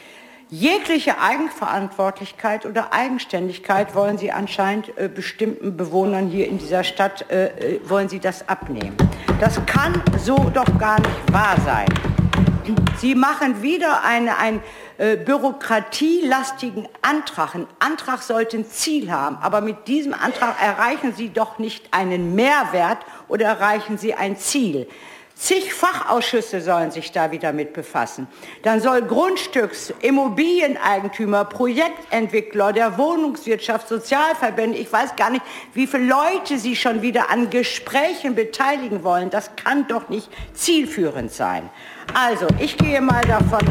Jegliche Eigenverantwortlichkeit oder Eigenständigkeit wollen Sie anscheinend äh, bestimmten Bewohnern hier in dieser Stadt, äh, wollen Sie das abnehmen. Das kann so doch gar nicht wahr sein. Sie machen wieder eine, einen äh, bürokratielastigen Antrag. Ein Antrag sollte ein Ziel haben, aber mit diesem Antrag erreichen Sie doch nicht einen Mehrwert oder erreichen Sie ein Ziel. Zig Fachausschüsse sollen sich da wieder mit befassen. Dann soll Grundstücks-, Immobilieneigentümer, Projektentwickler, der Wohnungswirtschaft, Sozialverbände, ich weiß gar nicht, wie viele Leute Sie schon wieder an Gesprächen beteiligen wollen. Das kann doch nicht zielführend sein. Also, ich gehe mal davon...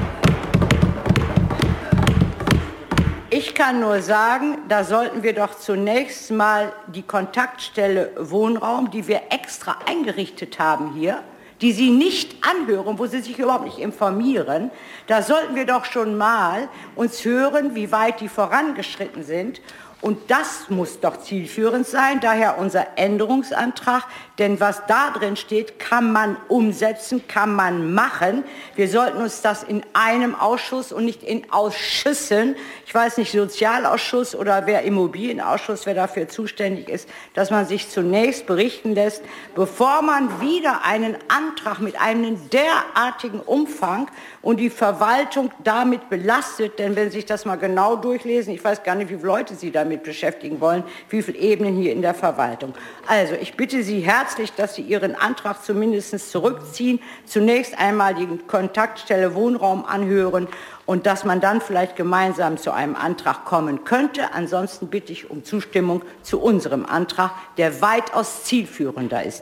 Ich kann nur sagen, da sollten wir doch zunächst mal die Kontaktstelle Wohnraum, die wir extra eingerichtet haben hier, die Sie nicht anhören, wo Sie sich überhaupt nicht informieren, da sollten wir doch schon mal uns hören, wie weit die vorangeschritten sind. Und das muss doch zielführend sein, daher unser Änderungsantrag, denn was da drin steht, kann man umsetzen, kann man machen. Wir sollten uns das in einem Ausschuss und nicht in Ausschüssen, ich weiß nicht, Sozialausschuss oder wer Immobilienausschuss, wer dafür zuständig ist, dass man sich zunächst berichten lässt, bevor man wieder einen Antrag mit einem derartigen Umfang und die Verwaltung damit belastet, denn wenn Sie sich das mal genau durchlesen, ich weiß gar nicht, wie viele Leute Sie damit beschäftigen wollen, wie viele Ebenen hier in der Verwaltung. Also ich bitte Sie herzlich, dass Sie Ihren Antrag zumindest zurückziehen, zunächst einmal die Kontaktstelle Wohnraum anhören und dass man dann vielleicht gemeinsam zu einem Antrag kommen könnte. Ansonsten bitte ich um Zustimmung zu unserem Antrag, der weitaus zielführender ist.